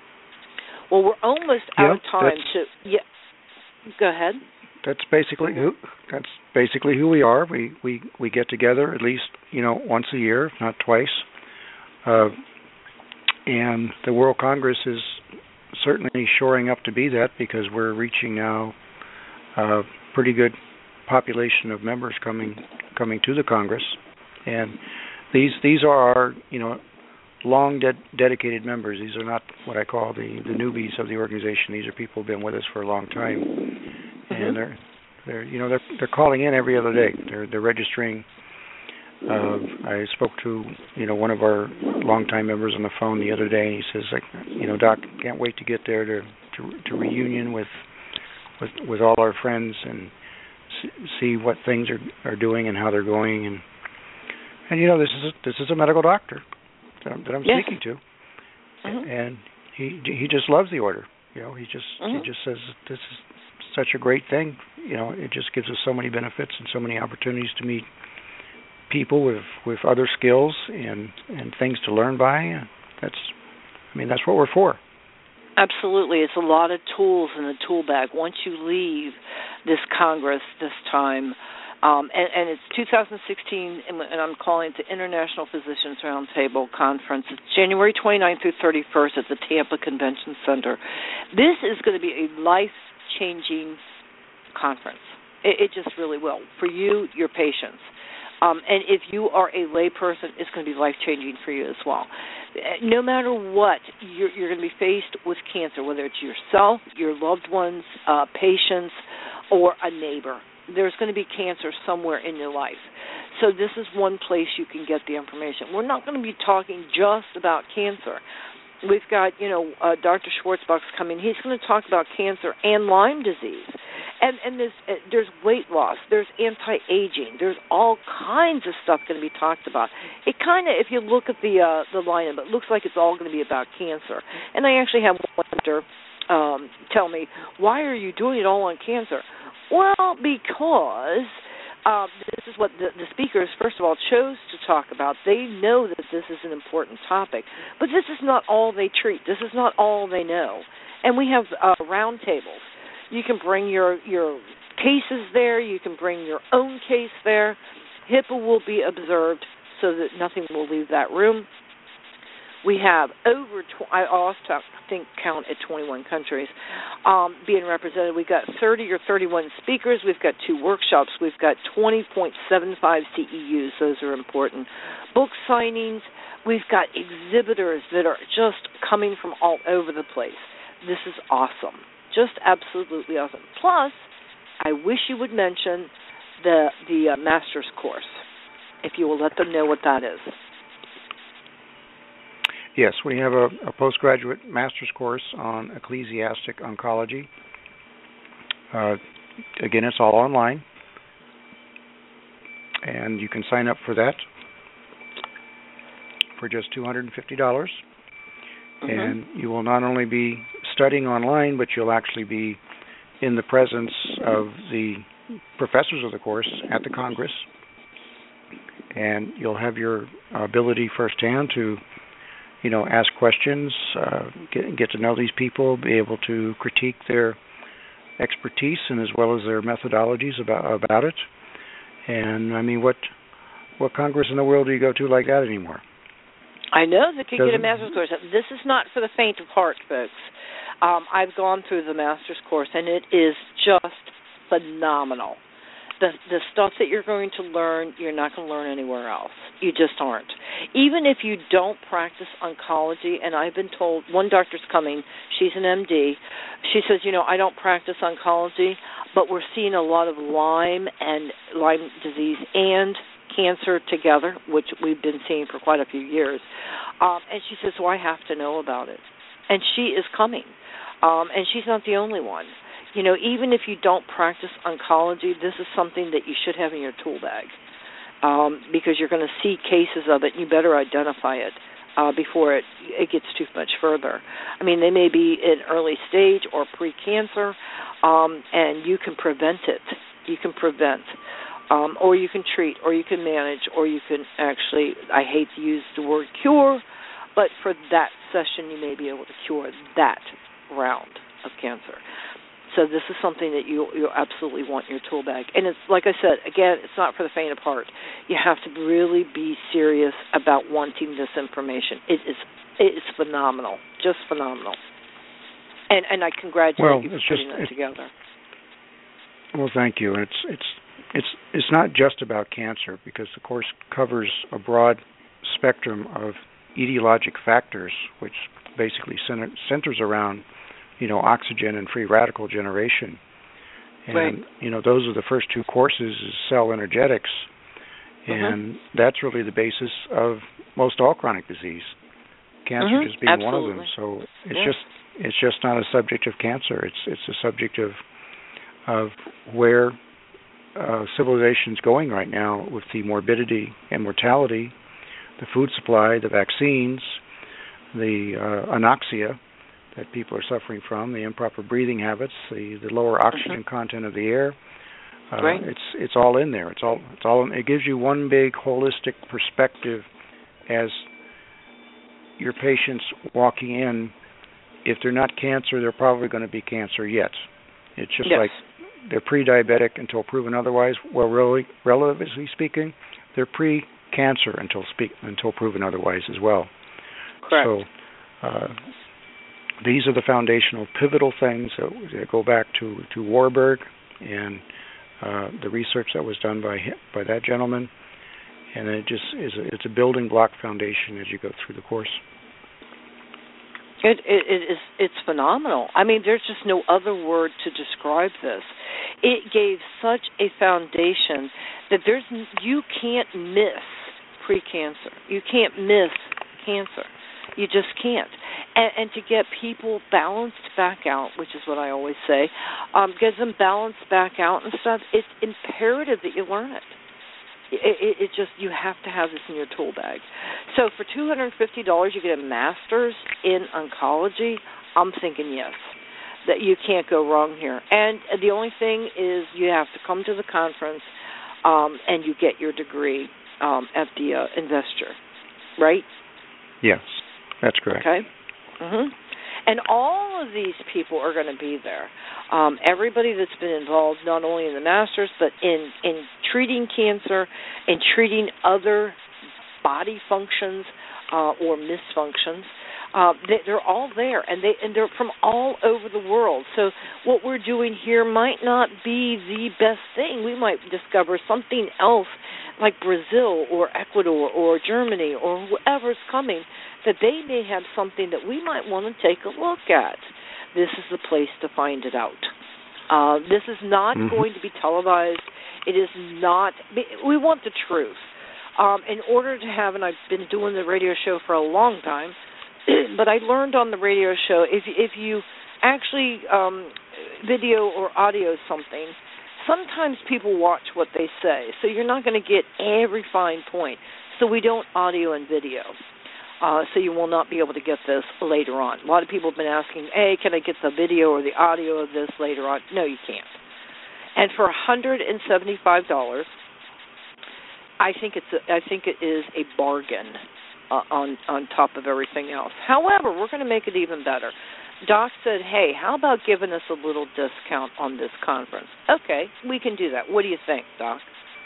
Well, we're almost yep, out of time to. Yeah, go ahead. That's basically who. That's basically who we are. We we we get together at least you know once a year, if not twice. Uh, and the World Congress is certainly shoring up to be that because we're reaching now a pretty good population of members coming coming to the Congress, and these these are our you know long de- dedicated members. These are not what I call the, the newbies of the organization. These are people who've been with us for a long time, mm-hmm. and they're they're you know they're they're calling in every other day. They're they're registering. Uh, I spoke to you know one of our longtime members on the phone the other day. And he says, like, you know, Doc, can't wait to get there to to, to reunion with, with with all our friends and see what things are are doing and how they're going. And and you know this is a, this is a medical doctor that I'm, that I'm yes. speaking to, mm-hmm. and he he just loves the order. You know, he just mm-hmm. he just says this is such a great thing. You know, it just gives us so many benefits and so many opportunities to meet people with, with other skills and, and things to learn by. That's, I mean, that's what we're for. Absolutely. It's a lot of tools in the tool bag once you leave this Congress this time. Um, and, and it's two thousand sixteen, and, and I'm calling it the International Physicians Roundtable Conference. It's January twenty-ninth through thirty-first at the Tampa Convention Center. This is going to be a life-changing conference. It, it just really will. For you, your patients. Um, and if you are a layperson, it's going to be life-changing for you as well. No matter what, you're, you're going to be faced with cancer, whether it's yourself, your loved ones, uh, patients, or a neighbor. there's going to be cancer somewhere in your life. So this is one place you can get the information. We're not going to be talking just about cancer. We've got, you know, uh, Doctor Schwartzbach's coming. He's going to talk about cancer and Lyme disease. And, and there's, uh, there's weight loss. There's anti-aging. There's all kinds of stuff going to be talked about. It kind of, if you look at the uh, the lineup, it looks like it's all going to be about cancer. And I actually had one doctor um, tell me, why are you doing it all on cancer? Well, because um, this is what the, the speakers, first of all, chose to talk about. They know that this is an important topic. But this is not all they treat. This is not all they know. And we have uh, round tables. You can bring your, your cases there. You can bring your own case there. HIPAA will be observed so that nothing will leave that room. We have over, tw- I also think count at twenty-one countries um, being represented. We've got thirty or thirty-one speakers. We've got two workshops. We've got twenty point seven five C E Us. Those are important. Book signings. We've got exhibitors that are just coming from all over the place. This is awesome. Just absolutely awesome. Plus, I wish you would mention the the uh, master's course, if you will let them know what that is. Yes, we have a, a postgraduate master's course on ecclesiastic oncology. Uh, again, it's all online, and you can sign up for that for just two hundred fifty dollars. Mm-hmm. And you will not only be studying online, but you'll actually be in the presence of the professors of the course at the Congress, and you'll have your ability firsthand to, you know, ask questions, uh, get, get to know these people, be able to critique their expertise and as well as their methodologies about about it. And I mean, what what Congress in the world do you go to like that anymore? I know that you get a master's course. This is not for the faint of heart, folks. Um, I've gone through the master's course, and it is just phenomenal. The the stuff that you're going to learn, you're not going to learn anywhere else. You just aren't. Even if you don't practice oncology, and I've been told, one doctor's coming, she's an M D, she says, you know, I don't practice oncology, but we're seeing a lot of Lyme and Lyme disease and cancer together, which we've been seeing for quite a few years. Um, and she says, so I have to know about it. And she is coming. Um, and she's not the only one. You know, even if you don't practice oncology, this is something that you should have in your tool bag um, because you're going to see cases of it, and you better identify it uh, before it, it gets too much further. I mean, they may be in early stage or pre-cancer, um, and you can prevent it. You can prevent. Um, or you can treat, or you can manage, or you can actually, I hate to use the word cure, but for that session you may be able to cure that round of cancer. So this is something that you you absolutely want in your tool bag. And it's, like I said, again, it's not for the faint of heart. You have to really be serious about wanting this information. It is it is phenomenal, just phenomenal. And and I congratulate well, you for putting just, that together. Well, thank you. It's it's it's it's not just about cancer, because the course covers a broad spectrum of etiologic factors, which basically center, centers around, you know, oxygen and free radical generation. And, right. you know, those are the first two courses, is cell energetics. And mm-hmm. that's really the basis of most all chronic disease. Cancer mm-hmm. just being Absolutely. one of them. So it's yeah. just it's just not a subject of cancer. It's it's a subject of of where uh, civilization's going right now with the morbidity and mortality, the food supply, the vaccines, the uh, anoxia that people are suffering from, the improper breathing habits, the, the lower oxygen mm-hmm. content of the air. Uh, right. It's it's all in there. It's all it's all. It gives you one big holistic perspective as your patients walking in. If they're not cancer, they're probably going to be cancer yet. It's just yes. like they're pre-diabetic until proven otherwise. Well, really, relatively speaking, they're pre-cancer until speak until proven otherwise as well. Correct. So uh, these are the foundational, pivotal things that, that go back to, to Warburg and uh, the research that was done by him, by that gentleman, and it just is a, it's a building block foundation as you go through the course. It, it, it is, it's phenomenal. I mean, there's just no other word to describe this. It gave such a foundation that there's you can't miss pre-cancer. You can't miss cancer. You just can't. And, and to get people balanced back out, which is what I always say, um, get them balanced back out and stuff, it's imperative that you learn it. It, it, it just, you have to have this in your tool bag. So for two hundred fifty dollars, you get a master's in oncology. I'm thinking yes, that you can't go wrong here. And the only thing is you have to come to the conference um, and you get your degree um, at the uh, Investor, right? Yes, that's correct. Okay. Mm-hmm. And all of these people are going to be there. Um, everybody that's been involved, not only in the Masters, but in, in treating cancer and treating other body functions uh, or misfunctions, uh, they, they're all there, and they and they're from all over the world. So what we're doing here might not be the best thing. We might discover something else, like Brazil or Ecuador or Germany or whoever's coming, that they may have something that we might want to take a look at. This is the place to find it out. Uh, this is not mm-hmm. going to be televised. It is not. We want the truth. Um, in order to have, and I've been doing the radio show for a long time, but I learned on the radio show, if, if you actually um, video or audio something, sometimes people watch what they say, so you're not going to get every fine point. So we don't audio and video. Uh, so you will not be able to get this later on. A lot of people have been asking, hey, can I get the video or the audio of this later on? No, you can't. And for one hundred seventy-five dollars, I think it's a, I think it is a bargain uh, on on top of everything else. However, we're going to make it even better. Doc said, hey, how about giving us a little discount on this conference? Okay, we can do that. What do you think, Doc?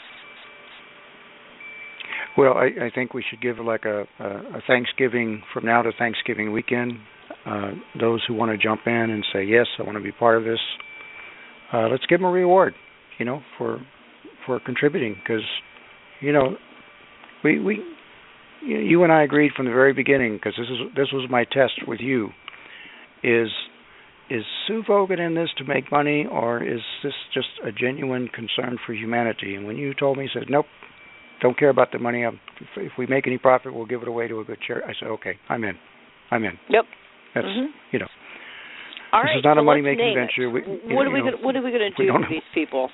Well, I, I think we should give like a, a, a Thanksgiving, from now to Thanksgiving weekend, uh, those who want to jump in and say, yes, I want to be part of this, uh, let's give them a reward, you know, for for contributing. Because, you know, we, we you and I agreed from the very beginning, because this is this was my test with you, is is Sue Vogan in this to make money, or is this just a genuine concern for humanity? And when you told me, you said, nope, don't care about the money. If, if we make any profit, we'll give it away to a good charity. I said, okay, I'm in. I'm in. Yep. That's, mm-hmm. you know, All this right, is not so a money-making let's venture. We, what, are we gonna, what are we going to do with these people?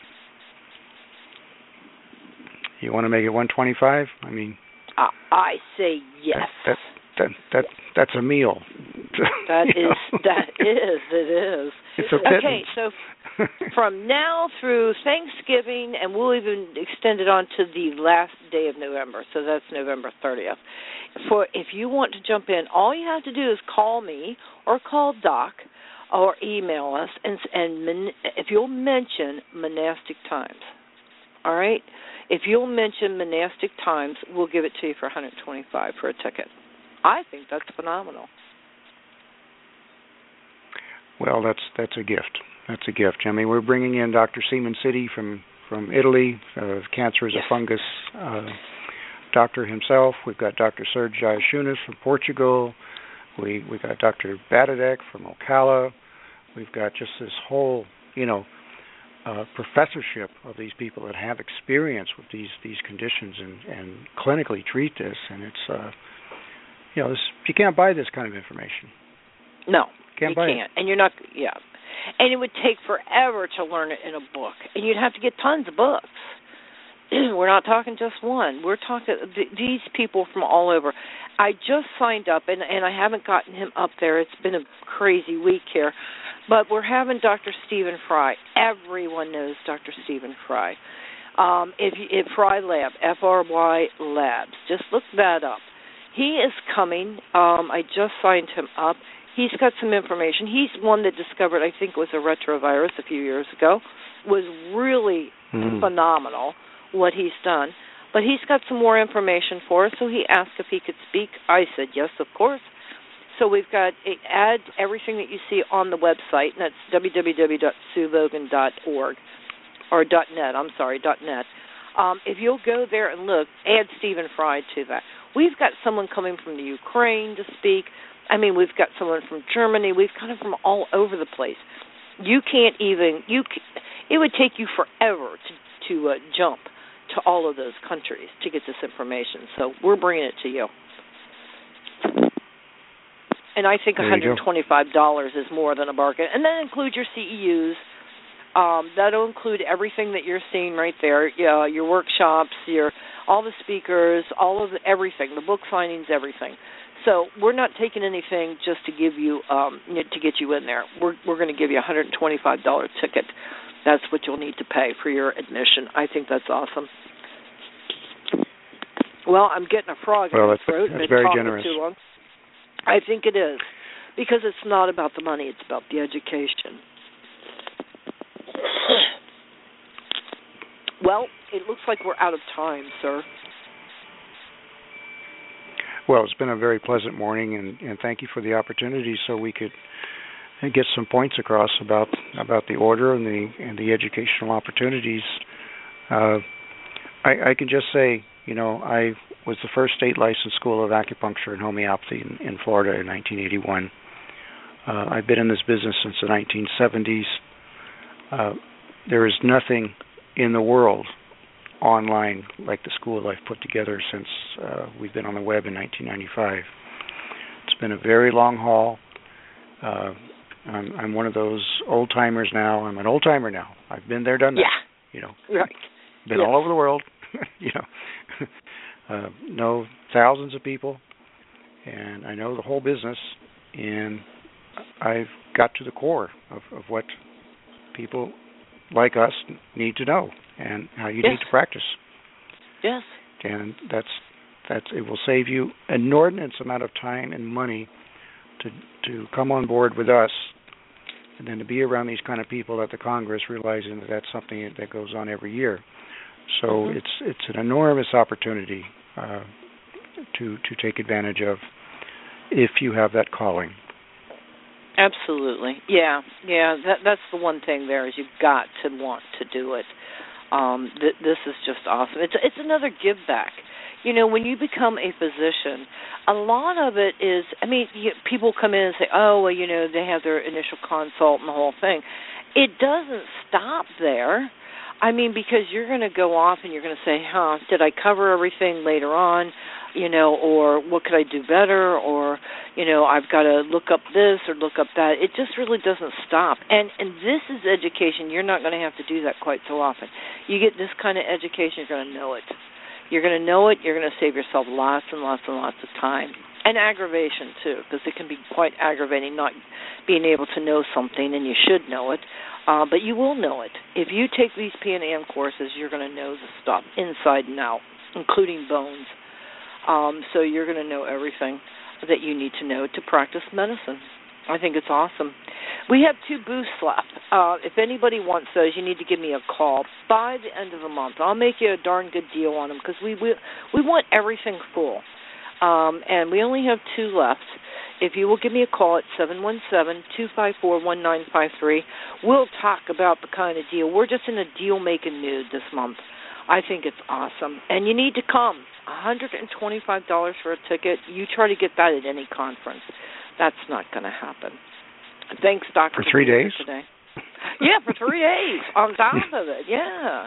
You want to make it one twenty-five? I mean, uh, I say yes. That that that, that that's a meal. That is know? that is it is. It's a pittance. Okay, so from now through Thanksgiving, and we'll even extend it on to the last day of November. So that's November thirtieth. For if you want to jump in, all you have to do is call me or call Doc or email us, and and if you'll mention Monastic Times, all right. If you'll mention Monastic Times, we'll give it to you for one hundred twenty-five dollars for a ticket. I think that's phenomenal. Well, that's that's a gift. That's a gift. I mean, we're bringing in Doctor Seaman City from, from Italy. Uh, cancer is yes. a fungus uh, doctor himself. We've got Doctor Serge Jayashunas from Portugal. We we got Doctor Badadek from Ocala. We've got just this whole, you know, uh, professorship of these people that have experience with these, these conditions and, and clinically treat this. And it's, uh, you know, this, you can't buy this kind of information. No, can't you buy can't. It. And you're not, yeah. And it would take forever to learn it in a book. And you'd have to get tons of books. We're not talking just one. We're talking th- these people from all over. I just signed up, and, and I haven't gotten him up there. It's been a crazy week here. But we're having Doctor Stephen Fry. Everyone knows Doctor Stephen Fry. Um, if, you, if Fry Lab, F R Y Labs, just look that up. He is coming. Um, I just signed him up. He's got some information. He's one that discovered, I think it was a retrovirus a few years ago. Was really mm. phenomenal what he's done. But he's got some more information for us, so he asked if he could speak. I said, yes, of course. So we've got, add everything that you see on the website, and that's w w w dot sue vogan dot org, or .net, I'm sorry, .net. Um, if you'll go there and look, add Stephen Fry to that. We've got someone coming from the Ukraine to speak. I mean, we've got someone from Germany. We've got them from all over the place. You can't even you. It would take you forever to to uh, jump to all of those countries to get this information. So we're bringing it to you. And I think one hundred twenty-five dollars is more than a bargain. And that includes your C E Us. Um, that'll include everything that you're seeing right there, uh, your workshops, your all the speakers, all of the, everything, the book signings, everything. So we're not taking anything just to give you um, to get you in there. We're we're going to give you a one hundred twenty-five dollars ticket. That's what you'll need to pay for your admission. I think that's awesome. Well, I'm getting a frog well, in my that's, throat. That's and very talking generous. Too long. I think it is, because it's not about the money. It's about the education. Well, it looks like we're out of time, sir. Well, it's been a very pleasant morning, and, and thank you for the opportunity so we could get some points across about about the order and the and the educational opportunities. Uh, I, I can just say, you know, I was the first state licensed school of acupuncture and homeopathy in, in Florida in nineteen eighty-one. Uh, I've been in this business since the nineteen seventies. Uh, there is nothing in the world online like the school I've put together since uh, we've been on the web in nineteen ninety-five. It's been a very long haul. Uh, I'm, I'm one of those old timers now. I'm an old timer now. I've been there, done that. Yeah. You know, right. Been yes. all over the world. you know, uh, know thousands of people, and I know the whole business. And I've got to the core of, of what people like us need to know and how you yes. need to practice. Yes. And that's that's it will save you an inordinate amount of time and money to to come on board with us, and then to be around these kind of people at the Congress, realizing that that's something that goes on every year. So mm-hmm. it's it's an enormous opportunity uh, to to take advantage of if you have that calling. Absolutely, yeah, yeah. That that's the one thing there is you've got to want to do it. Um, th- this is just awesome. It's it's another give back. You know, when you become a physician, a lot of it is, I mean, you, people come in and say, oh, well, you know, they have their initial consult and the whole thing. It doesn't stop there. I mean, because you're going to go off and you're going to say, huh, did I cover everything later on, you know, or what could I do better, or, you know, I've got to look up this or look up that. It just really doesn't stop. And and this is education. You're not going to have to do that quite so often. You get this kind of education, you're going to know it. You're going to know it. You're going to save yourself lots and lots and lots of time. And aggravation, too, because it can be quite aggravating not being able to know something, and you should know it. Uh, but you will know it. If you take these P N A M courses, you're going to know the stuff inside and out, including bones. Um, so you're going to know everything that you need to know to practice medicine. I think it's awesome. We have two booths left. Uh, if anybody wants those, you need to give me a call by the end of the month. I'll make you a darn good deal on them because we, we we want everything full. Um, and we only have two left. If you will give me a call at seven one seven, two five four, one nine five three, we'll talk about the kind of deal. We're just in a deal-making mood this month. I think it's awesome. And you need to come. one hundred twenty-five dollars for a ticket. You try to get that at any conference. That's not going to happen. Thanks, Doctor For three days? Today. Yeah, for three days on top of it, yeah.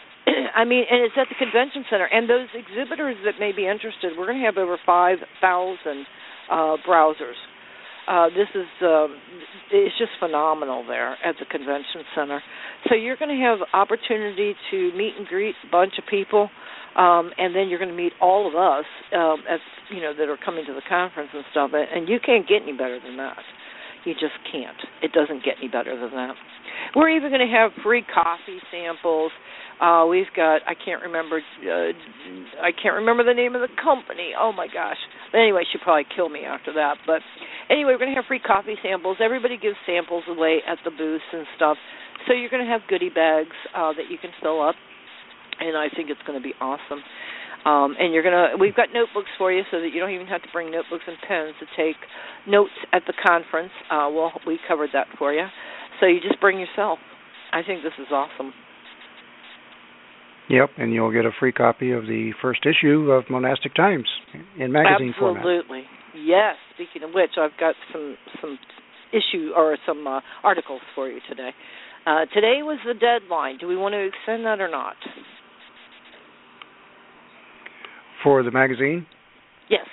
I mean, and it's at the convention center. And those exhibitors that may be interested, we're going to have over five thousand uh, browsers. Uh, this is um, it's just phenomenal there at the convention center. So you're going to have opportunity to meet and greet a bunch of people, um, and then you're going to meet all of us um, as you know that are coming to the conference and stuff. And you can't get any better than that. You just can't. It doesn't get any better than that. We're even going to have free coffee samples. Uh, we've got, I can't remember, uh, I can't remember the name of the company. Oh, my gosh. But anyway, she'll probably kill me after that. But anyway, we're going to have free coffee samples. Everybody gives samples away at the booths and stuff. So you're going to have goodie bags uh, that you can fill up. And I think it's going to be awesome. Um, and you're gonna. We've got notebooks for you, so that you don't even have to bring notebooks and pens to take notes at the conference. Uh, well, we covered that for you, so you just bring yourself. I think this is awesome. Yep, and you'll get a free copy of the first issue of Monastic Times in magazine Absolutely. format. Absolutely, yes, speaking of which, I've got some some issue or some uh, articles for you today. Uh, today was the deadline. Do we want to extend that or not? For the magazine? Yes.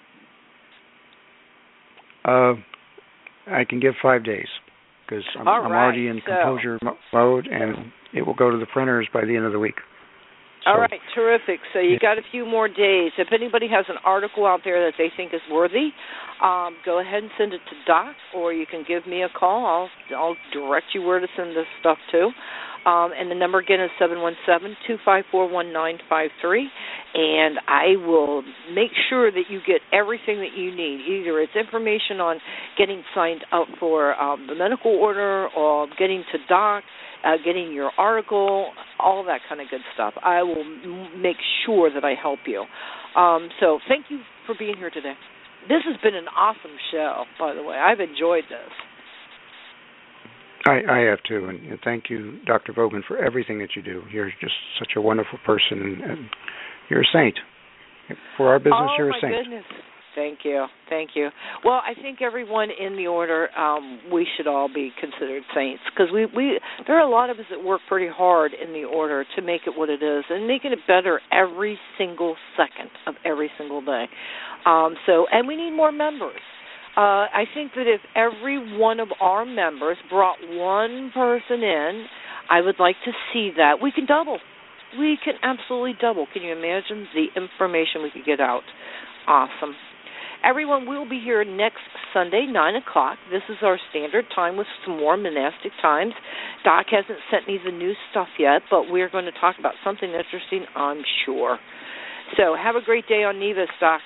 Uh, I can give five days because I'm, All I'm right, already in so. composure mo- mode, and it will go to the printers by the end of the week. All So, right, terrific. So you got a few more days. If anybody has an article out there that they think is worthy, um, go ahead and send it to Doc, or you can give me a call. I'll, I'll direct you where to send this stuff to. Um, and the number again is seven one seven, two five four, one nine five three. And I will make sure that you get everything that you need. Either it's information on getting signed up for um, the medical order or getting to Doc, Uh, getting your article, all that kind of good stuff. I will m- make sure that I help you. Um, so thank you for being here today. This has been an awesome show, by the way. I've enjoyed this. I, I have too, and, and thank you, Doctor Vogan, for everything that you do. You're just such a wonderful person, and, and you're a saint. For our business, oh, you're a my saint. Goodness. Thank you. Thank you. Well, I think everyone in the order, um, we should all be considered saints because we, we, there are a lot of us that work pretty hard in the order to make it what it is and making it better every single second of every single day. Um, so, and we need more members. Uh, I think that if every one of our members brought one person in, I would like to see that. We can double. We can absolutely double. Can you imagine the information we could get out? Awesome. Everyone, we'll be here next Sunday, nine o'clock. This is our standard time with some more monastic times. Doc hasn't sent me the new stuff yet, but we're going to talk about something interesting, I'm sure. So have a great day on Nevis, Doc.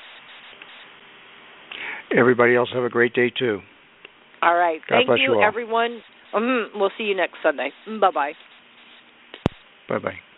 Everybody else have a great day, too. All right. God Thank bless you, you all. everyone. Um, we'll see you next Sunday. Bye-bye. Bye-bye.